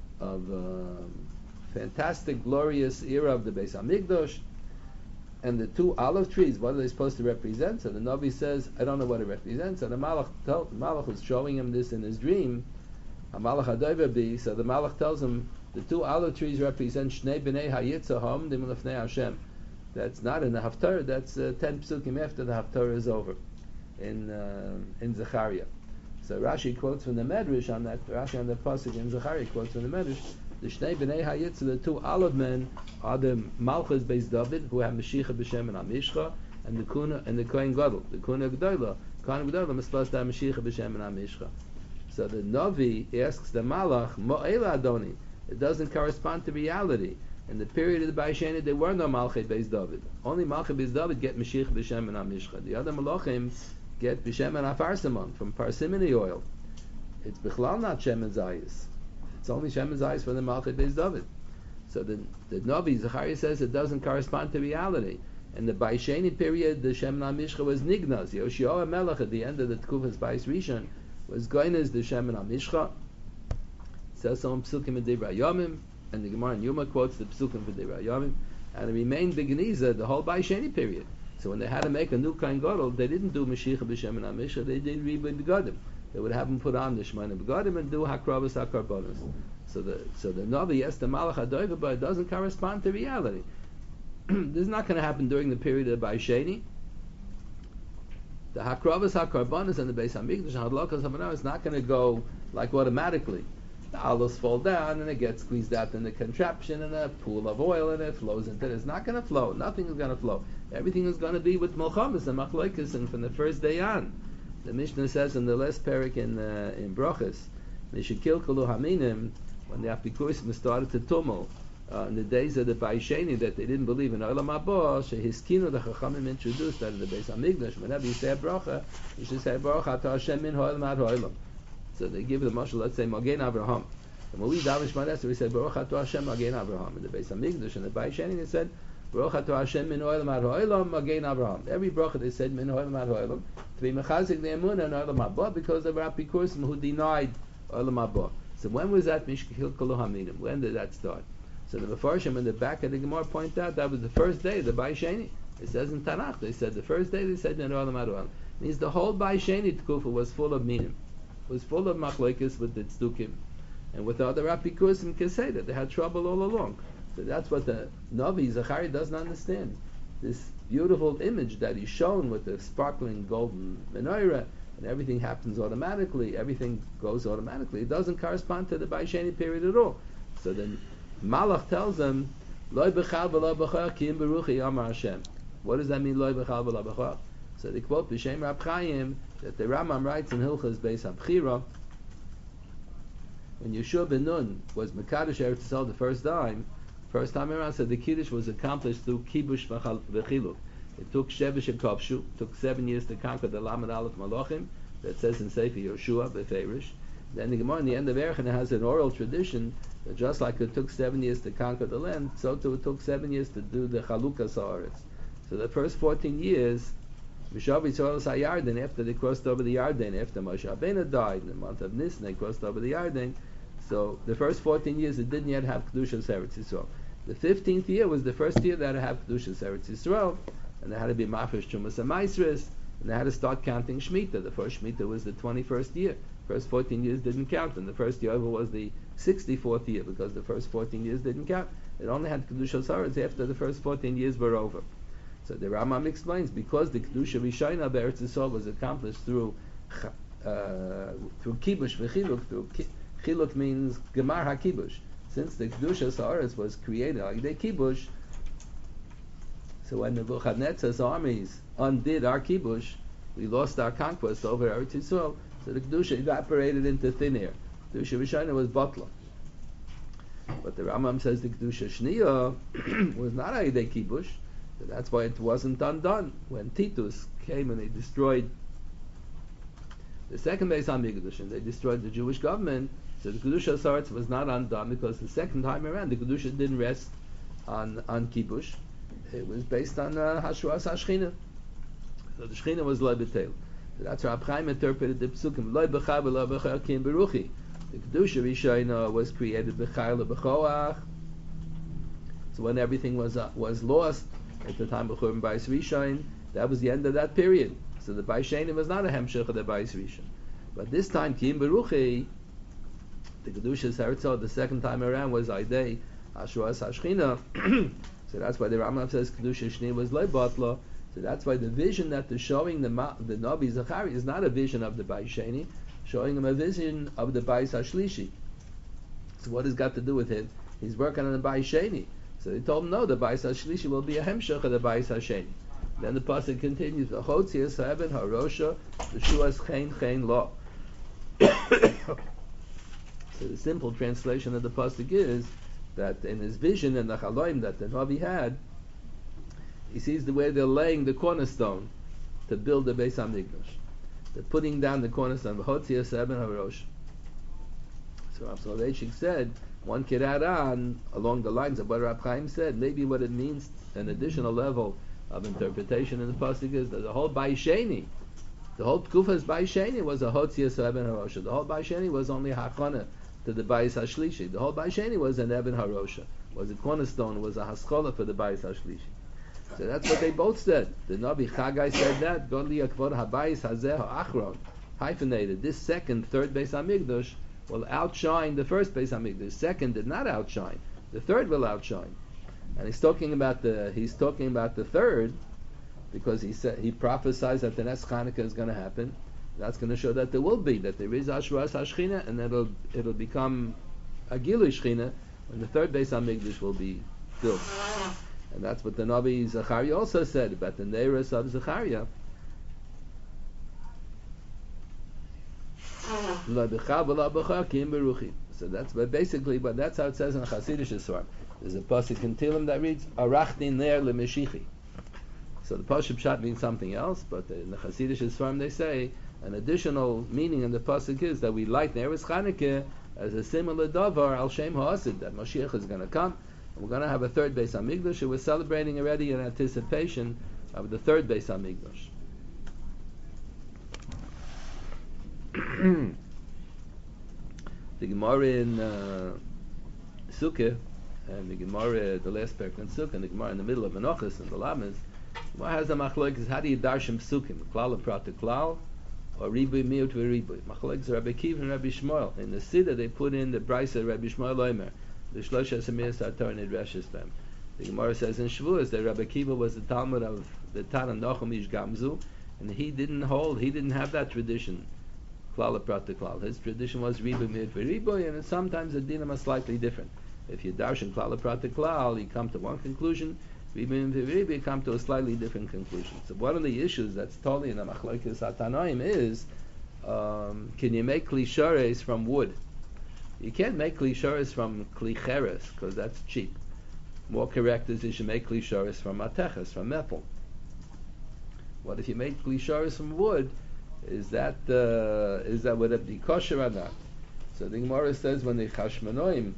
fantastic, glorious era of the Beis Hamikdash. And the 2 olive trees, what are they supposed to represent? So the Navi says, I don't know what it represents. And the Malach was showing him this in his dream. HaMalach HaDoiver, so the Malach tells him, the 2 olive trees represent Shnei B'nei HaYitzaham Dim Lefnei Hashem. That's not in the Haftarah. That's 10 psukim after the Haftarah is over in Zechariah. So Rashi quotes from the Medrash on that. Rashi on the pasuk in Zechariah quotes from the Medrash. The Shnei Bnei Hayitzah, the two olive men, are the Malchus Beis David, who have Mashiach b'Shem and Amishcha, and the Kuna and the Kohen Gadol. The Kuna Gdola, Kohen Gdola must plus that Mashiach b'Shem and Amishcha. So the Navi asks the Malach, Mo'ela Adoni. It doesn't correspond to reality. In the period of the Baisheni, there were no Malchei Beis David. Only Malchei Beis David get Mashiach b'Shem and Amishcha. The other Malachim get b'Shem and Afarsimon from parsimony oil. It's Bichlal not Shem and Zayis. It's only Shem and Zayis for the Malchei Beis David. So the Navi, Zechariah says it doesn't correspond to reality. In the Baisheni period, the Shem and Amishcha was Nignas. Yoshua Melech at the end of the Tkufas Bais Rishon was going as the Shem and Amishcha. It says some psukim in Divrei Yomim, and the Gemara in Yuma quotes the psukim for Divrei Yomim, and it remained the Geniza the whole Baisheni period. So when they had to make a new Kohen Gadol, they didn't do Mashiach b'Shem and Amishcha, they did Riba Begadim. They would have him put on the Shemana Begadim and do Hakravas HaKarbonos. So the Navi, yes, the Malach HaDoiva, but it doesn't correspond to reality. This is not going to happen during the period of Baisheni. The Hakravas HaKarbonos and the Beis HaMikdash and Hadlakas HaManah is not going to go like automatically. The alos fall down and it gets squeezed out in the contraption and a pool of oil and it flows into it. It's not going to flow. Nothing is going to flow. Everything is going to be with Melchamas and Machlokes and from the first day on. The Mishnah says in the last parak in Brochus, Mishikilkalu Haminim, when the Apikusim started to tumble in the days of the Baisheni that they didn't believe in Olam Haba, Shehiskinu the Chachamim introduced that in the Beis HaMikdash. Whenever you say a bracha, you should say Baruch Atah Hashem min ha'olam ad ha'olam. So they give the mashal, let's say Magen Avraham. And when we daven Shema Esrei, we say Baruch Atah Hashem Magen Avraham. In the Beis HaMikdash and the Baisheni they said Baruch Atah Hashem min ha'olam ad ha'olam Magen Avraham. Every bracha they said min ha'olam ad ha'olam to be mechazik the emunah in Olam Haba because of Rabbi Kursim who denied Olam Haba. So when was that Mishkil Kolu Haminim? When did that start? So the Mefarshim in the back of the Gemara point out that was the first day of the Baisheni. It says in Tanakh, they said the first day they said min ha'olam ad ha'olam. Means the whole Baisheni Tkufa was full of minim. Was full of machlokes with the tzdukim, and with the other apikusim and keseda. They had trouble all along. So that's what the Navi Zechariah doesn't understand. This beautiful image that he's shown with the sparkling golden menorah, and everything happens automatically. Everything goes automatically. It doesn't correspond to the Baisheni period at all. So then Malach tells them, "Loi b'chal v'lo b'chor ki im beruchi Amar Hashem." What does that mean? Loi b'chal v'lo b'chor. So they quote B'Shem Rab Chaim that the Rambam writes in Hilchas Beis HaBchira, when Yeshua ben Nun was Mekadosh Eretz Yisrael the first time around, so the Kiddush was accomplished through Kibush v'Chiluk. It took Shevish and Kovshu, took 7 years to conquer the Lamed Aleph Malachim, that says in Sefer Yoshua b'Feirish. Then the Gemara in the end of Erechim has an oral tradition that just like it took 7 years to conquer the land, so too it took 7 years to do the Chalukas Haaretz. So the first 14 years, Mishav Yisrael Yarden, after they crossed over the Yarden, after Moshe Rabbeinu died in the month of Nisan, they crossed over the Yarden. So the first 14 years it didn't yet have Kedushas Eretz Yisrael. The 15th year was the first year that had to have Kedushas Eretz Yisrael, and they had to be Mafresh Chumas and Maisris, and they had to start counting Shemitah. The first Shemitah was the 21st year. First 14 years didn't count, and the first year over was the 64th year because the first 14 years didn't count. It only had Kedushas Eretz after the first 14 years were over. So the Rambam explains because the Kedusha Rishayna Be'eretz Yisrael was accomplished through Kibush v'Chiluk. Through Chiluk means Gemar HaKibush. Since the Kedusha Haaretz was created like the Kibush, so when the Nebuchadnezzar's armies undid our Kibush, we lost our conquest over Eretz Yisrael. So the Kedusha evaporated into thin air. Kedusha Rishayna was Batla. But the Rambam says the Kedusha Shniya was not a Kibush. So that's why it wasn't undone when Titus came and they destroyed the second Beis HaMikdash and they destroyed the Jewish government. So the Kedusha Haaretz was not undone because the second time around the Kedusha didn't rest on Kibush. It was based on Hashras HaShechina. So the Shechina was Loi B'Teil. So that's how Rab Chaim interpreted the Psukim. Loi B'chai v'lo b'chor ki im beruchi. The Kedusha Rishayna was created B'chai l'B'choach. So when everything was lost at the time of Churban Bayis Rishon, that was the end of that period. So the Baisheni was not a hemshech of the Bayis Rishon. But this time, Ki im beruchi, the Kedushas Eretz, the second time around was Aidei Hashras HaShechina. So that's why the Rambam says Kedusha Shni was Leibatla. So that's why the vision that they're showing the Nabi Zachariah is not a vision of the Bais Sheni, showing him a vision of the Bais Hashlishi. So what has got to do with it? He's working on the Bais Sheni. So they told him, no, the Bais HaShlishi will be a hemshech of the Bais HaSheni. Then the pasuk continues, V'chotzias ha'eben harosha v'shuas chen lo. So the simple translation of the pasuk is that in his vision and the chaloim that the Navi had, he sees the way they're laying the cornerstone to build the Beis HaMikdash. They're putting down the cornerstone, V'chotzias ha'eben harosha. So Rav Soloveitchik said, one could add on along the lines of what Rab Chaim said, maybe what it means, an additional level of interpretation in the pasuk is that the whole Bais Sheni, the whole Tkufa's Bais Sheni was a Hotzias Eben Harosha. The whole Bais Sheni was only Hachana to the Bais Hashlishi. The whole Bais Sheni was an Eben Harosha, was a cornerstone, was a Haskola for the Bais Hashlishi. So that's what they both said. The Nabi Chagai said that, Godli Akvod HaBais Hazeh HaAchron, hyphenated, this second, third Beis HaMikdash will outshine the first Beis HaMikdash. The second did not outshine. The third will outshine. And he's talking about the third because he prophesies that the next Chanukah is going to happen. That's going to show that there is Ashras HaShechina, and it'll become a Gilui Shechina when the third Beis HaMikdash will be built. And that's what the Nabi Zechariah also said about the Neiros of Zechariah. So that's how it says in Hasidic Swarm. There's a pasuk in Tehillim that reads Arachni Ner LeMeshichi. So the pasuk Pshat means something else, but in the Hasidic Swarm they say an additional meaning in the pasuk is that we light Neres Chanukah as a similar davar al Shem Ha'asid, that Mashiach is going to come, and we're going to have a third Beis HaMikdash, and we're celebrating already in anticipation of the third Beis HaMikdash. The Gemara in Sukkah, and the Gemara, the last parak in Sukkah, and the Gemara in the middle of Menachos and the Lamas, Gemara has a machlokes, how do you darshim Sukkim? Klal prat klal, or ribui miut v'ribui? Machlokes Rabbi Kiva and Rabbi Shmuel. In the Siddur they put in the Brisa Rabbi Shmuel Omer, the Shlosha Samir Satar Nidreshes them. The Gemara says in Shavuos that Rabbi Kiva was the Talmud of the Tana Nachum Ish Gamzu, and he didn't have that tradition. Klal prat klal. His tradition was ribui miut v'ribui, and sometimes the dinim are slightly different. If you darshan klal prat klal, you come to one conclusion. Ribui miut v'ribui, you come to a slightly different conclusion. So one of the issues that's totally in the machlokes hatanoim is, can you make kli from wood? You can't make kli from kli cheres because that's cheap. More correct is you should make kli from mateches, from metal. What if you make kli from wood? Is that would it be kosher or not? So the Gemara says when the Chashmonaim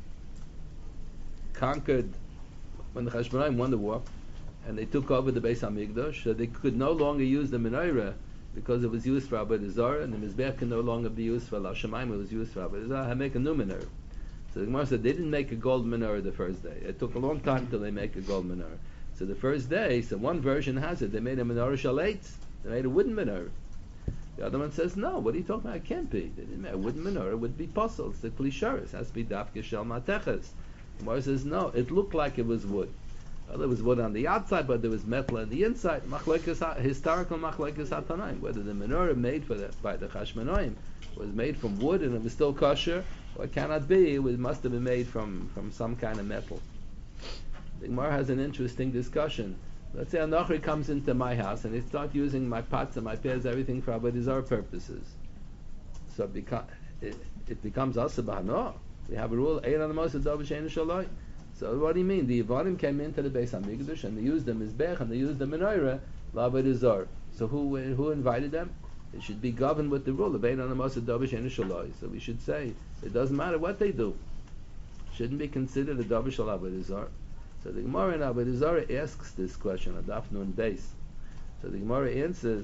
won the war, and they took over the Beis HaMikdash, so they could no longer use the menorah because it was used for Avodah Zarah, and the Mizbeach can no longer be used for Lashamayim, it was used for Avodah Zarah. I make a new menorah. So the Gemara said they didn't make a gold menorah the first day. It took a long time till they make a gold menorah. So the first day, so one version has it, they made a menorah shaletz, they made a wooden menorah. The other one says, no, what are you talking about? It can't be. They didn't make a wooden menorah would be puzzled. It's the klisharis. It has to be dafke shel mateches. The Gemara says, no, it looked like it was wood. Well, there was wood on the outside, but there was metal on the inside. Historical machlokes hatanaim, whether the menorah made by the Chashmonaim was made from wood and it was still kosher, or it cannot be. It must have been made from some kind of metal. The Gemara has an interesting discussion. Let's say a Nochri comes into my house and they start using my pots and my pairs, everything for Avodah Zarah purposes. So it becomes Asa B'Hano. We have a rule, Ein on the Moshe Dov Shein Shaloi. So what do you mean? The Yevanim came into the Beis HaMikdash and they used the Mizbech and they used the Menorah, L'Avodah Zarah. So who invited them? It should be governed with the rule of Ein on the Moshe Dov Shein Shaloi. So we should say, it doesn't matter what they do. Shouldn't be considered a Dov Shal Avodah Zarah. So the Gemara in Avodah Zarah asks this question on Daf Nun Beis. So the Gemara answers,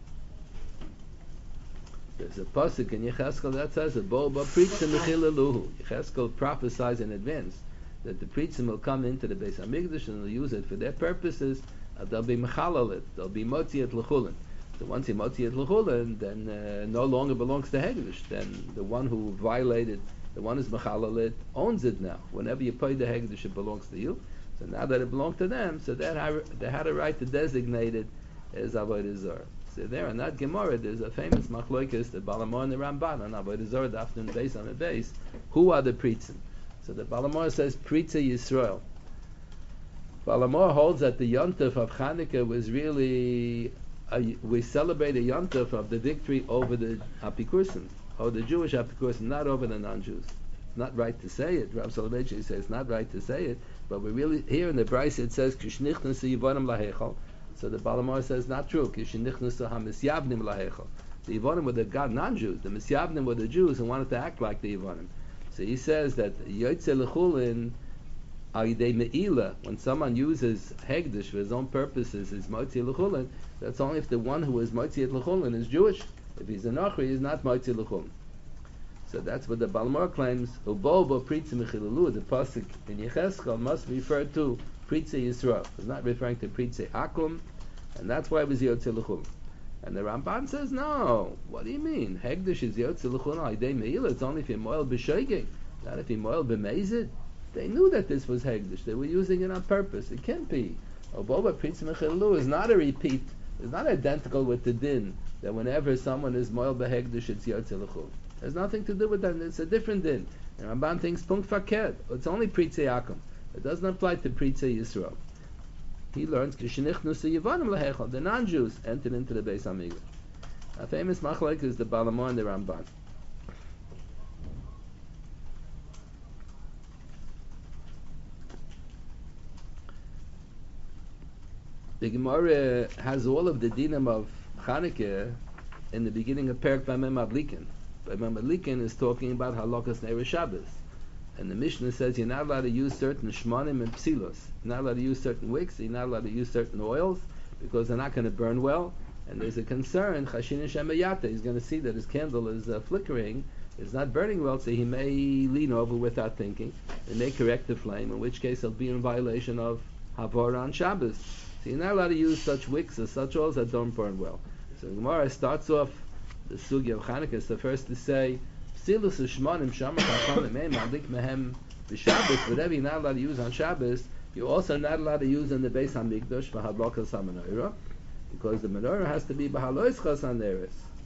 there's a pasuk in Yecheskel that says, "A boba pritzim mechilaluhu." Yecheskel prophesies in advance that the pritzim will come into the Beis Hamikdash and they'll use it for their purposes. They'll be mechalalit. They'll be motziat l'chulin. So once you motziat l'chulin, then no longer belongs to Hegdish. Then the one who violated, the one who's mechalalit, owns it now. Whenever you pay the Hegdish, it belongs to you. So now that it belonged to them, so they had a right to designate it as Avodah Zarah. So there in that Gemara, there's a famous machlokes, the Balamor and the Ramban on Avodah Zarah, Daf Nun Beis on the base. Who are the Pritzim? So the Balamor says Pritza Yisrael. Balamor holds that the Yontif of Chanukah was really we celebrate a Yontif of the victory over the Apikursim, or the Jewish Apikursim, not over the non-Jews. It's not right to say it. Rav Soloveitchik says it's not right to say it, but we really here in the Brisa it says Kishnichnasu Yivonim Lahechal. So the Balamor says not true. Kishnichnasu HaMisyavnim Lahechal. The Yivonim were the God non-Jews. The Misyavnim were the Jews who wanted to act like the Yivonim. So he says that Yotze Lechulin Ayidei Me'ila, when someone uses Hegdish for his own purposes, is Motzi Lechulin, that's only if the one who is Motzi Lechulin is Jewish. If he's a Nochri, he's not Motzi Lechulin. So that's what the Balamor claims. Ubobo Pritza Mechilalu, the pasuk in Yecheskel must refer to Pritza Yisrael. It's not referring to Pritza Akum, and that's why it was Yotze Lechulin. And the Ramban says, no. What do you mean? Hegdish is Yotze Lechulin Ayidei Me'ila. It's only if you're Moel B'Shoigeg, not if you're Moel B'Mezid. They knew that this was Hegdish. They were using it on purpose. It can't be. Oboba Pritza Mechilalu is not a repeat. It's not identical with the din that whenever someone is Moel B'Hegdish, it's Yotze Lechulin. There's nothing to do with that. It's a different din. And Ramban thinks Punkt Faked. It's only Pritza Yakum. It doesn't apply to Pritza Yisrael. He learns Kishnichnusu Yivanim Lahechal. The non-Jews entered into the Beis Hamikdash. A famous machlok is the Balamor and the Ramban. The Gemara has all of the dinim of Chanukah in the beginning of Perek V'Mem Adlikin. V'Mem Adlikin is talking about Halakas Ne'er Shabbos. And the Mishnah says you're not allowed to use certain shmanim and psilos. You're not allowed to use certain wicks, you're not allowed to use certain oils, because they're not going to burn well. And there's a concern, Chashin Shemayata, he's going to see that his candle is flickering, it's not burning well, so he may lean over without thinking. It may correct the flame, in which case he'll be in violation of Havor on Shabbos. So you're not allowed to use such wicks or such oils that don't burn well. So the Gemara starts off the Sugya of Chanukah. It's the first to say, Psilus Ushmanim Shamach HaChamim Meim Adlik Mehem B'Shabbos. Whatever you're not allowed to use on Shabbos, you're also not allowed to use in the Beis HaMikdash V'Hadlakas HaMenorah, because the menorah has to be B'Halois Chas HaNeres.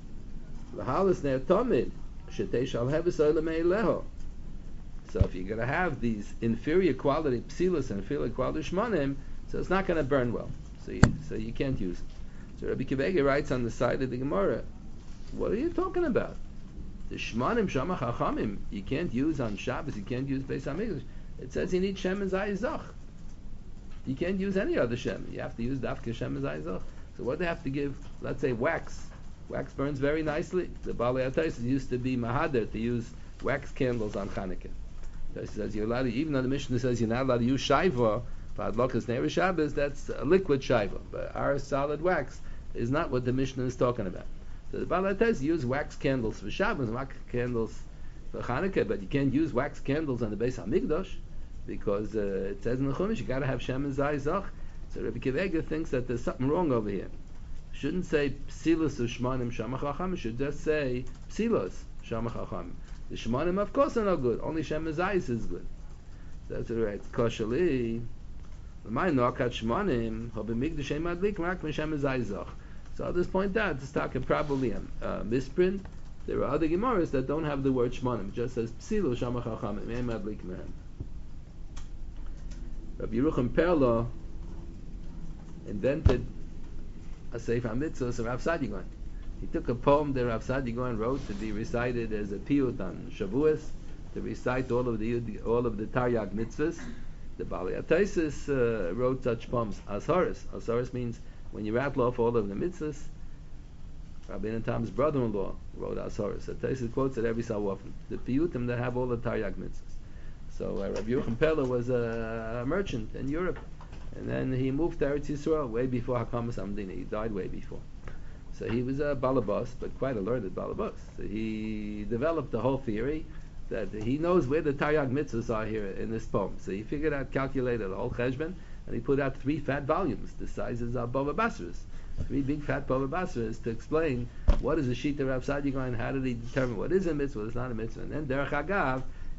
V'Halas Ner Tomid Shetei Shal Heves Olamei Leho. So if you're going to have these inferior quality Psilus and inferior quality Shmanim, so it's not going to burn well. So you can't use it. So Rabbi Kivege writes on the side of the Gemara, what are you talking about? The Shmanim Shamach HaChamim you can't use on Shabbos, you can't use Beis HaMikdash. It says you need Shem and Zayizach. You can't use any other Shem. You have to use Dafka Shem and Zayizach. So what they have to give, let's say wax. Wax burns very nicely. The Balei HaTosfos used to be Mahader to use wax candles on Chanukah. So he says you're allowed to, even though the Mishnah says you're not allowed to use Shaiva, Adlakas Ne'er Shabbos, that's a liquid Shaiva. But our solid wax is not what the Mishnah is talking about. So the Balei HaTosfos use wax candles for Shabbos, wax candles for Chanukah, but you can't use wax candles on the Beis HaMikdash because it says in the Chumash you got to have Shem and Zayizach. So Rabbi Kivega thinks that there's something wrong over here. Shouldn't say Psilos Ushmanim Shamach HaChamim, should just say Psilos Shamach HaChamim. The Shmanim of course are no good, only Shem and Zayis is good. That's right. Koshali. My Nokat Shmanim Hobimigdashem Adlik Rak Meshem and Zayizach. So I'll just point out, this talk probably misprint. There are other Gemaras that don't have the word Shmanim, just says Psilo Shamach HaChamim, Mehem Adlik Mehem. Rabbi Yerucham Perlo invented a Sefer HaMitzvos of Rav Saadia Gaon. He took a poem that Rav Saadia Gaon wrote to be recited as a piyut on Shavuos, to recite all of the Taryag mitzvahs. The Balei HaTosfos wrote such poems. Asharis. Asharis means when you rattle off all of the mitzvahs. Rabbeinu Tam's brother-in-law wrote Asharis. HaTosfos quotes it every so often. The piyutim that have all the Taryag mitzvahs. So Rabbi Yerucham Perlo was a merchant in Europe, and then he moved to Eretz Yisrael way before Hakamas Hamdina. He died way before. So he was a balabas, but quite a learned balabas. So he developed the whole theory that he knows where the Taryag mitzvahs are here in this poem. So he figured out, calculated the whole cheshbon, and he put out 3 fat volumes, the sizes of Bava Basras. 3 big fat Bava Basras to explain what is the Shita Rav Saadia Gaon, how did he determine what is a mitzvah, what is not a mitzvah. And then Derech Hagav,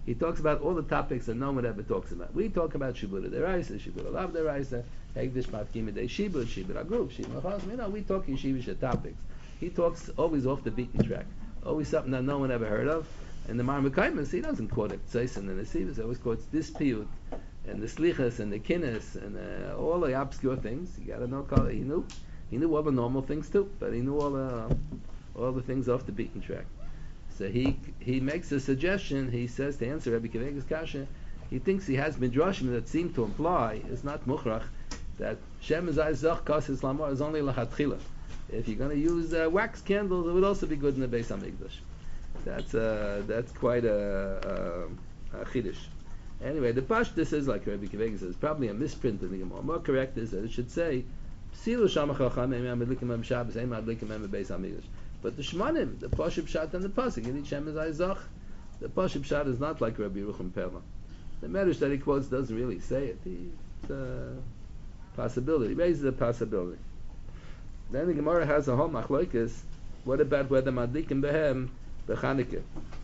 He talks about all the topics that no one ever talks about. We talk about Shibud Deraisa, Shibud Alav Deraisa, Hegdish Mafkim Dei Shibud, Shibud Agrup, Shibud Achos. You know, we talk yeshivish topics. He talks always off the beaten track, always something that no one ever heard of. And the Marmakaimas, he doesn't quote it Tzaisen and the Sivas, he always quotes this piyut and the Slichas and the Kinnis and all the obscure things. You got to know. He knew all the normal things too, but he knew all the things off the beaten track. So he makes a suggestion. He says to answer Rabbi Kivega's kasha, he thinks he has midrashim that seem to imply, it's not mukhrach, that Shem Zay Zoch Kas Islamar is only lachatchila. If you're going to use wax candles, it would also be good in the Beis Hamikdash. That's quite a chiddush. Anyway, the pashtus is like Rabbi Kivega says, probably a misprint in the Gemara. More correct is that it should say, Psilu Shamach Chacham Eim Adlikim Em Shabbos Eim Adlikim Em Beis Hamikdash. But the Shmanim, the Pashib Shat and the Pasuk, in each Shem Zay Zoch, the Pashib Shat is not like Rabbi Yerucham Perla. The Medrash that he quotes doesn't really say it. It's a possibility. He raises a possibility. Then the Gemara has a whole machloikis. What about whether Madlikim Behem Bechanike?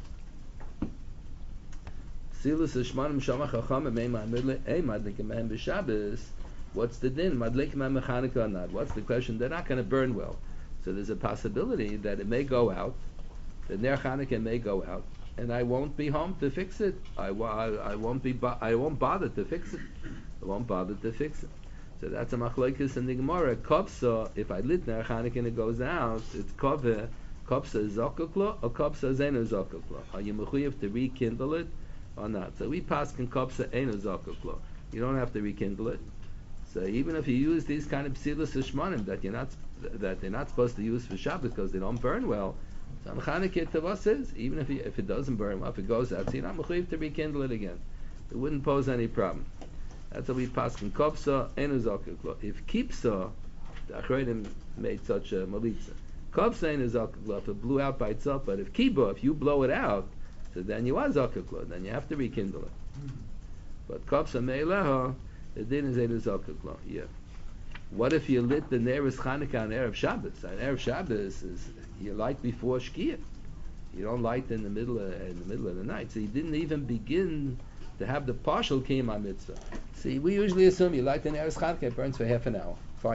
Silus Shmanim Shamach Chacham Eim Adlikim Behem B'Shabbos. What's the din? Madlikim Behem Bechanike or not? What's the question? They're not going to burn well. So there's a possibility that it may go out, the Ner Chanukah may go out, and I won't be home to fix it. I won't bother to fix it. I won't bother to fix it. So that's a machlokes in the Gemara. Kopsa, if I lit Ner Chanukah and it goes out, it's kopsa zokuklo or kopsa zenu zokuklo. Are you mechuyev to rekindle it or not? So we pass in kopsa enu zokuklo. You don't have to rekindle it. So even if you use these kind of psilus shmanim that they're not supposed to use for Shabbat because they don't burn well, so Chanukah Tavah says even if it doesn't burn well, if it goes out, so you're not mechuyev to rekindle it again. It wouldn't pose any problem. That's how we pass in kopsa enu zokuklo. If kipsa, the Achronim made such a malitza. Kopsa enu zokuklo, if it blew out by itself, but if kiba, if you blow it out, so then you are zokuklo, then you have to rekindle it. But kopsa me'eleha, the din is enu zokuklo. Yeah. What if you lit the Neres Chanukah on Erev Shabbos? On Erev Shabbos is you light before Shkia. You don't light in the middle of the night. So you didn't even begin to have the partial Kiyum mitzvah. See, we usually assume you light the Neres Chanukah, it burns for half an hour. Fine.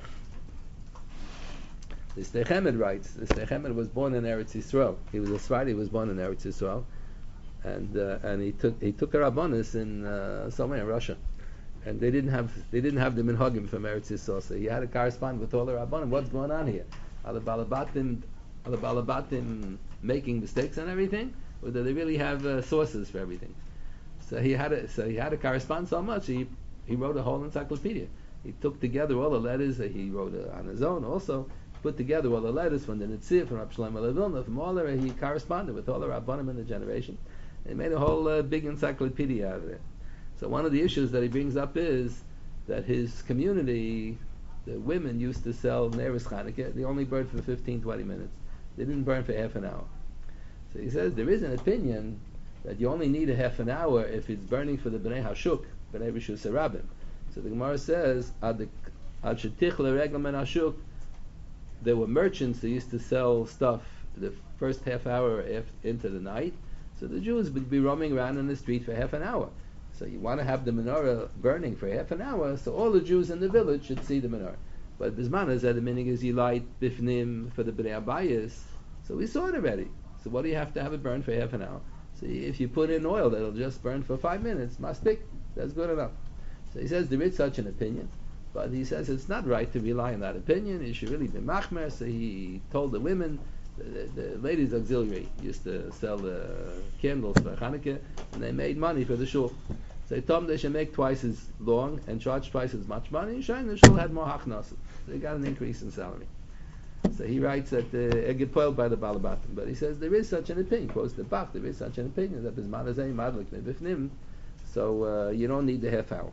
The Steichemed writes, the Steichemed was born in Eretz Yisrael. He was a Sephardi, he was born in Eretz Yisrael. And he took a Rabbanis in somewhere in Russia. And they didn't have the minhagim from Eretz Yisrael, so he had to correspond with all the Rabbanim. What's going on here? Are the Balabatim making mistakes and everything, or do they really have sources for everything? So he had to correspond so much. He wrote a whole encyclopedia. He took together all the letters that he wrote on his own. Also put together all the letters from the Nitzir, from Rav Shlomo Vilna, from all there. He corresponded with all the Rabbanim in the generation. And he made a whole big encyclopedia out of it. So one of the issues that he brings up is that his community, the women used to sell Neres Chanukah. They only burned for 15, 20 minutes. They didn't burn for half an hour. So he says there is an opinion that you only need a half an hour if it's burning for the Bnei Hashuk, Bnei Rishus Harabim. So the Gemara says, Ad Shetich Leregel Men Hashuk, there were merchants that used to sell stuff the first half hour into the night. So the Jews would be roaming around in the street for half an hour. So you want to have the menorah burning for half an hour, so all the Jews in the village should see the menorah. But Bismana said the meaning is you light bifnim for the Bnei Abayis. So we saw it already. So what do you have to have it burn for half an hour? So if you put in oil, that'll just burn for 5 minutes. Mastik, that's good enough. So he says there is such an opinion, but he says it's not right to rely on that opinion. It should really be machmer. So he told the women, the ladies' auxiliary used to sell the candles for Chanukah, and they made money for the shul. So he told them they should make twice as long and charge twice as much money. And the shul had more hachnas. So they got an increase in salary. So he writes that they get spoiled by the Balabatim. But he says there is such an opinion. Quotes the Bach, there is such an opinion that Bisman Azay Madlik Nebifnim. So you don't need the half hour.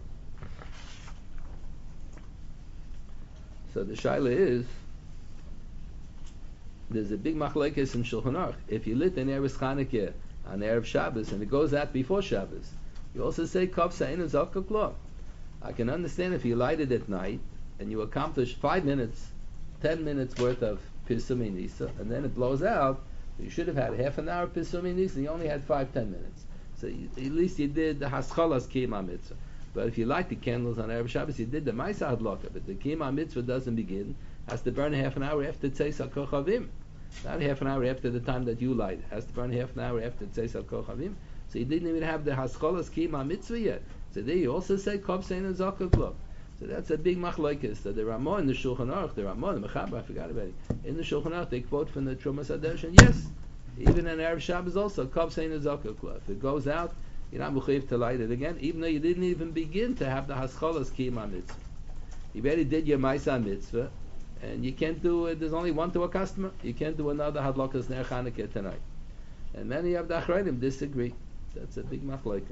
So the shaila is, there's a big machlekes in Shulchan Aruch. If you lit an Erev Chanukah on Erev Shabbos and it goes out before Shabbos, you also say Kov Sa'inu Zokah Klo. I can understand if you light it at night and you accomplish 5 minutes, 10 minutes worth of Pisumi Nisa, and then it blows out, you should have had half an hour Pisumi Nisa and you only had 5-10 minutes. So at least you did the haschalas kiyum mitzvah. But if you light the candles on Erev Shabbos, you did the Maisa Hadlaka. But the kiyum mitzvah doesn't begin. Has to burn half an hour after Tzeis HaKochavim. Not half an hour after the time that you light. It has to burn half an hour after Tzeis HaKochavim. So you didn't even have the haschalas kiyum mitzvah yet. So there you also say Kov Sein and Zakah Club. So that's a big machlokes. That the Ramah in the Shulchan Aruch, the Ramah, the Mechaber, I forgot about it. In the Shulchan Aruch, they quote from the Trumas Hadesh, yes, even in Erev Shabbos also, Kov Sein and Zakah Club. If it goes out, you're not mechuyev to light it again, even though you didn't even begin to have the haschalas kiyum mitzvah. You already did your Maisa mitzvah, and you can't do it. There's only one to a customer. You can't do another hadlakas ner Chanukah tonight. And many of the Achrayim disagree. That's a big machlokes.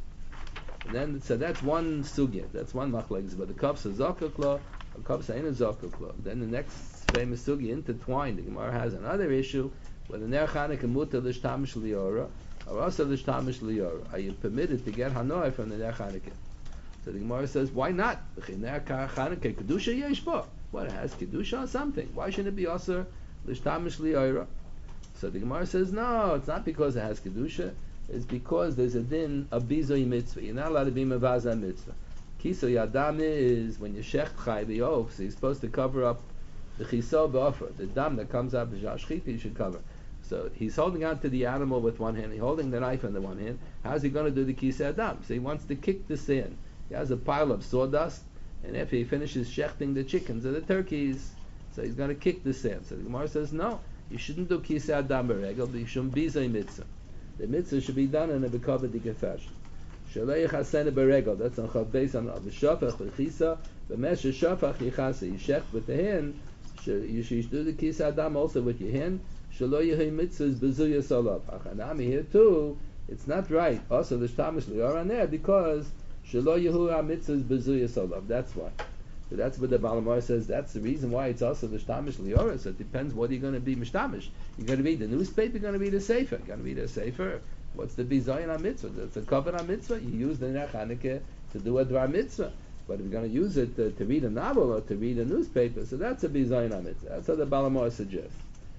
And then so that's one sugya. That's one machlokes. But the kavsa zakah kla, a kavsa ain't a zakah kla. Then the next famous sugya intertwined. The Gemara has another issue whether ner Chanukah mutar l'shtamish liyora. Or also the shtamish liyora. Are you permitted to get hanoi from the ner Chanukah? So the Gemara says, why not? Ner Chanukah kedusha yesh bo. What, it has kedusha or something? Why shouldn't it be also l'shtamish liyora? So the Gemara says, no, it's not because it has kedusha. It's because there's a din of bizoy mitzvah. You're not allowed to be mevaza mitzvah. Kiso yadam is when you shecht chay the oaf, so you're supposed to cover up the chiso b'offer. The dam that comes out b'shashchita you should cover. So he's holding on to the animal with one hand, he's holding the knife in the one hand. How's he going to do the kisei adam? So he wants to kick the sand. He has a pile of sawdust, and after he finishes shechting the chickens or the turkeys, so he's going to kick the sand. So the Gemara says, no, you shouldn't do kisei adam b'regel, but you shouldn't bizoy mitzvah. The mitzvah should be done in a bekavedika fashion. Shalei chasena b'regel. That's on chav beis on v'shafach v'chisa v'mesh shafach yichasa. You shecht with the hand. You should do the kisei adam also with your hand. Shaloi yehi mitzvahs b'zuyas olav. Achanami here too. It's not right. Also the shtamish li'or there because shaloi yehu ha-mitzvahs b'zuyas olav. That's why. So that's what the Balamar says. That's the reason why it's also the shtamish li'or. So it depends what you're going to be mishtamish. You're going to read the newspaper. You're going to read the sefer. You're going to read a sefer. What's the bizayin on mitzvah? That's a covenant on mitzvah. You use the ner Chanukah to do a dvar mitzvah. But if you're going to use it to read a novel or to read a newspaper, so that's a bizayin on mitzvah. That's what the Balamar suggests.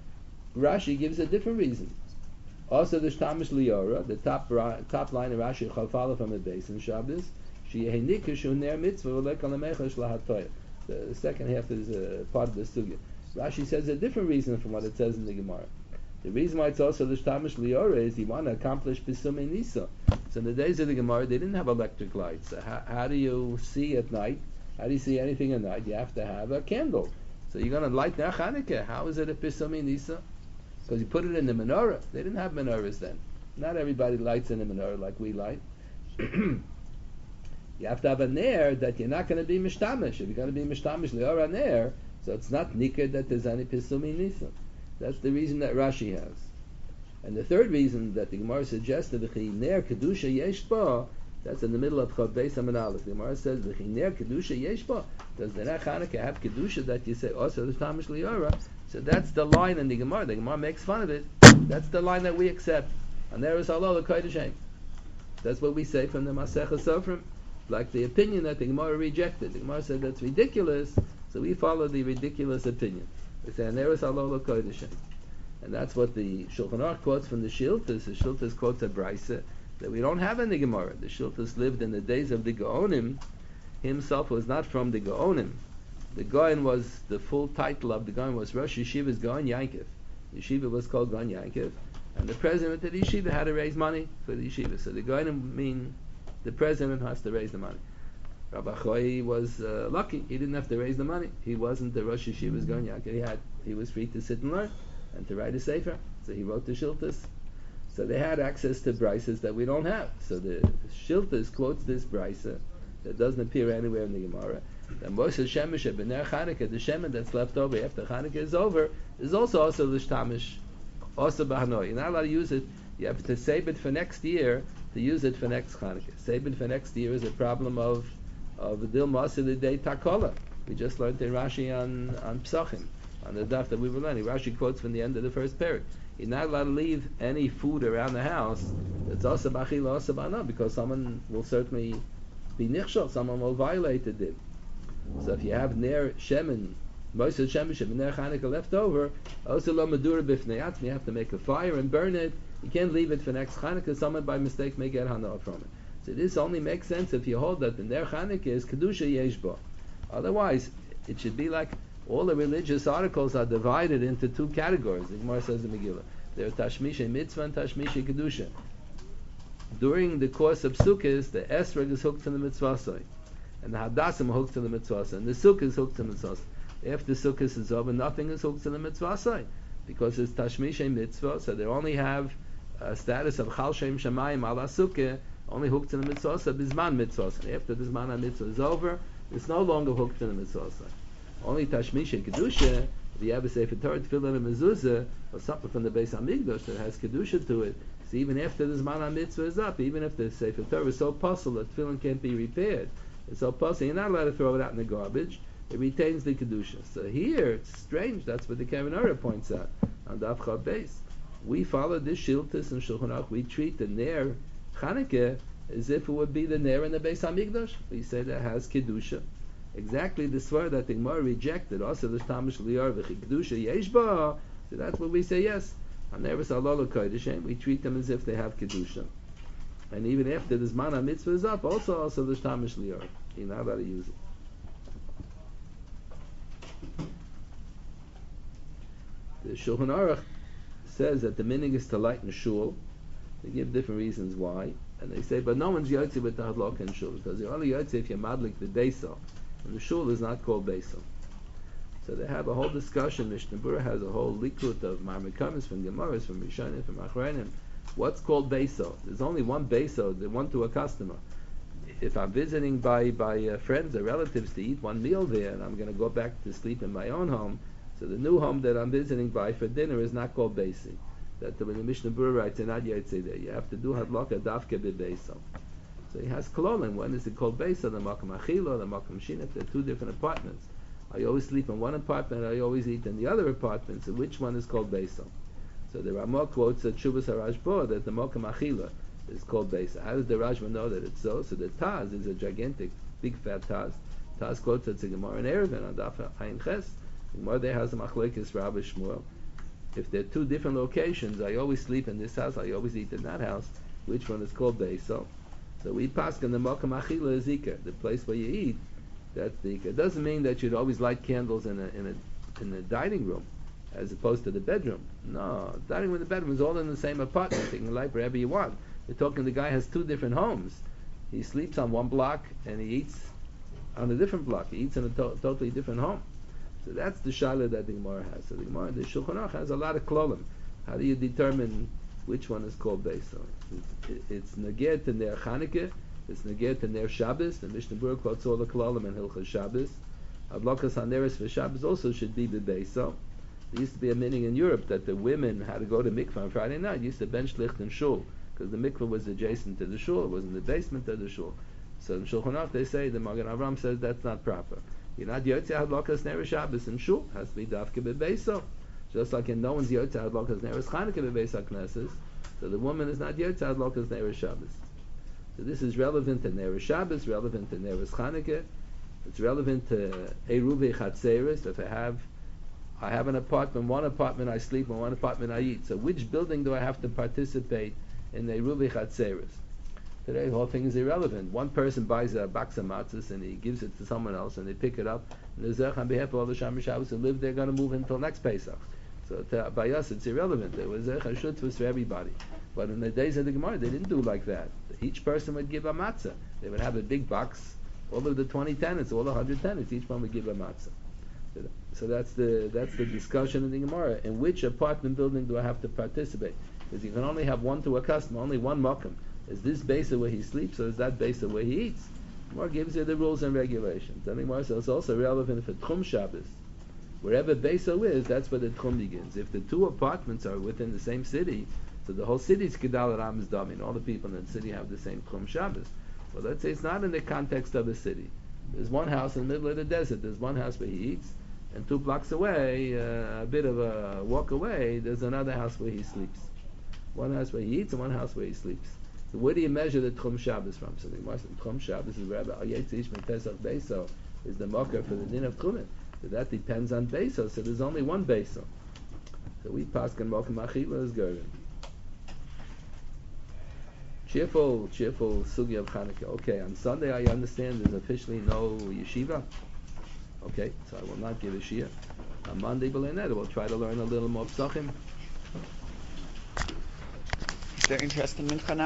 Rashi gives a different reason. Also the shtamish li'ora, the top line of Rashi Chalfala from the base in Shabbos. The second half is part of the sugya. Rashi says a different reason from what it says in the Gemara. The reason why it's also the shtamish li'ora is you want to accomplish pisumei nisa. So in the days of the Gemara, they didn't have electric lights. So how do you see at night? How do you see anything at night? You have to have a candle. So you're going to light ner Chanukah. How is it a pisumei nisa? Because you put it in the menorah. They didn't have menorahs then. Not everybody lights in a menorah like we light. You have to have a ner that you're not going to be mishtamish. If you're going to be mishtamish li'ora ner, so it's not nikar that there's any pisumi nisa. That's the reason that Rashi has. And the third reason that the Gemara suggested v'chi ner kedusha yesh bo, that's in the middle of Chav Beis Amud Aleph. The Gemara says v'chi ner kedusha yesh bo. Does the ner Chanukah have kedusha that you say also the mishtamish li'ora? So that's the line in the Gemara. The Gemara makes fun of it. That's the line that we accept. And there is halal l'kodesh. That's what we say from the Masechah Sofrim. Like the opinion that the Gemara rejected. The Gemara said that's ridiculous, so we follow the ridiculous opinion. We say, and there is halal l'kodesh. And that's what the Shulchan Aruch quotes from the Shiltas. The Shiltas quotes a brisa that we don't have in the Gemara. The Shiltas lived in the days of the Gaonim. Himself was not from the Gaonim. The Gaon was, the full title of the Gaon was Rosh Yeshiva's Gaon Yankiv. The yeshiva was called Gaon Yankiv. And the president of the yeshiva had to raise money for the yeshiva. So the Gaonim mean the president has to raise the money. Rabbi Choy was lucky; he didn't have to raise the money. He wasn't the Rosh Yeshiva's Gaon Yankiv. He was free to sit and learn and to write a sefer. So he wrote the Shiltas. So they had access to brises that we don't have. So the Shiltas quotes this brisa that doesn't appear anywhere in the Gemara. And Moshe Shemesh b'ner Chanukah, the shemen that's left over after Chanukah is over, is also the shtamish, also b'hanoi. You're not allowed to use it. You have to save it for next year to use it for next Chanukah. Save it for next year is a problem of Dil Masi L'Dei Takola. We just learned in Rashi on Psachim, on the daf that we were learning. Rashi quotes from the end of the first parak. You're not allowed to leave any food around the house that's also b'achila, also b'ana, because someone will certainly be nichshel, someone will violate the din. So if you have ner shemen, most of the shemen ner Chanukah left over, also lo medura b'fnei atzmi, you have to make a fire and burn it You can't leave it for next Chanukah. Someone by mistake may get hana from it. So this only makes sense if you hold that the ner Chanukah is kedusha yeshba. Otherwise, it should be like all the religious articles are divided into two categories. The Gemara says in Megillah, there are tashmisha mitzvah and tashmisha kedusha. During the course of Sukkot, the esrog is hooked to the mitzvah, and the hadassim are hooked to the mitzvah, and the sukkah is hooked to the mitzvah. After Sukkot is over, nothing is hooked to the mitzvah, because it's tashmisha mitzvah, so they only have a status of chal shem shamayim ala sukkah, only hooked to the mitzvah, bizman mitzvah. After the zman mitzvah is over, it's no longer hooked to the mitzvah. Only tashmisha kedusha, if you have a sefer Torah, tefillin and mezuzah, or something from the Beis Hamikdash that has kedusha to it, so even after the zman mitzvah is up, even if the sefer Torah is so puzzled that tefillin can't be repaired, it's so puzzled, you're not allowed to throw it out in the garbage. It retains the kedusha. So here it's strange. That's what the Kevin Ora points out on Daf Chav Beis. We follow this Shiltus and Shulchan Aruch. We treat the ner Chanukah as if it would be the ner in the Beis Hamikdash. We say that has kedusha. Exactly the swear that the Gemara rejected. Also the Tamish Lior v'chi kedusha yeshba. So that's what we say. Yes, Haneres Alolu Kodesh. We treat them as if they have kedusha. And even after the Zman mitzvah is up, also the Tamish Lior. You're not allowed to use it. The Shulchan Aruch says that the meaning is to lighten shul. They give different reasons why, and they say, but no one's yotzi with the hadlok in shul, because you're only yotzi if you're madlik the beisel, and the shul is not called beisel. So they have a whole discussion. Mishnah Berurah has a whole likut of marmikamis from Gemaras, from Rishonim, from Achronim. What's called beisel? There's only one beisel, the one to a customer. If I'm visiting by friends or relatives to eat one meal there, and I'm going to go back to sleep in my own home, so the new home that I'm visiting by for dinner is not called Beisi. That when the Mishnah Berurah writes, you're not Yotzei there. You have to do Hadlaka Dafke Bebeisel. So he has Kololim. When is it called Beisa? The Makam Achila, the Makam Shinaf. They're two different apartments. I always sleep in one apartment, I always eat in the other apartment. So which one is called Beisa? So the Ramah quotes the Chuvas HaRashba that the Makam Achila is called Beisa. How does the Rashba know that it's so? So the Taz is a gigantic, big fat Taz. Taz quotes it to Gemara in Erevin on Daf Ayin Ches. Gemara there has a machlekes Rabbi Shmuel. If they're two different locations, I always sleep in this house, I always eat in that house. Which one is called Beisel? So we pass in the Makam Achila is Zika, the place where you eat. That's Zika. It doesn't mean that you'd always light candles in a dining room, as opposed to the bedroom. No, dining room and the bedroom is all in the same apartment. You can light wherever you want. We're talking the guy has two different homes. He sleeps on one block and he eats on a different block. He eats in a totally different home. So that's the shaila that the Gemara has. So the Gemara, the Shulchan Aruch has a lot of klolim. How do you determine which one is called Beisel? It's neged to Ner Chanukah. It's neged to Ner Shabbos. The Mishnah Berurah quotes all the klolim in Hilchos Shabbos. Adlokas Haneres for Shabbos also should be the Beisel. There used to be a meaning in Europe that the women had to go to mikvah on Friday night. Used to bench licht in shul because the mikvah was adjacent to the shul. It was in the basement of the shul. So in Shulchan Aruch they say, the Magen Avraham says that's not proper. You're not Yotzei Hadlokas Neres Shabbos in shul. Has to be Dafke Bebeisel. Just like in no one's Yotzei Hadlokas Neres Chanukah Bebeis HaKnesses. So the woman is not Yotzei Hadlokas Neres Shabbos. So this is relevant to Neres Shabbos, relevant to Neres Chanukah. It's relevant to Eruvi Chatzeres. If I have an apartment, one apartment I sleep in, one apartment I eat. So which building do I have to participate in Eruvi Chatzeres? Today, the whole thing is irrelevant. One person buys a box of matzahs and he gives it to someone else, and they pick it up. And the Zech on behalf of all the Shomer Shabbos who live there going to move until next Pesach. So by us, it's irrelevant. There was Zech HaShutfus for everybody. But in the days of the Gemara, they didn't do like that. Each person would give a matzah. They would have a big box. All of the 20 tenants, all the 100 tenants, each one would give a matzah. So that's the discussion in the Gemara. In which apartment building do I have to participate? Because you can only have one to a customer, only one makom. Is this Beisa where he sleeps, or is that Beisa where he eats? Gemara gives you the rules and regulations. Then the Gemara says it's also relevant for Tchum Shabbos. Wherever Beisa is, that's where the Tchum begins. If the two apartments are within the same city, so the whole city's Kedal Ram Damin, all the people in the city have the same Tchum Shabbos. Well, let's say it's not in the context of a city. There's one house in the middle of the desert. There's one house where he eats, and 2 blocks away, a bit of a walk away, there's another house where he sleeps. One house where he eats and one house where he sleeps. So where do you measure the Tchum Shabbos from? So the Tchum Shabbos is Rabbi Ayetz Ishmael Pesach Beiso is the marker for the din of Tchumen. So that depends on Beiso. So there's only one Beiso. So we pass on Mokum Achila is Gervin. cheerful sugya of Hanukkah. Okay, on Sunday I understand there's officially no yeshiva. Okay, so I will not give a shia. On Monday, we'll try to learn a little more psachim. Is there interest in Mincha now?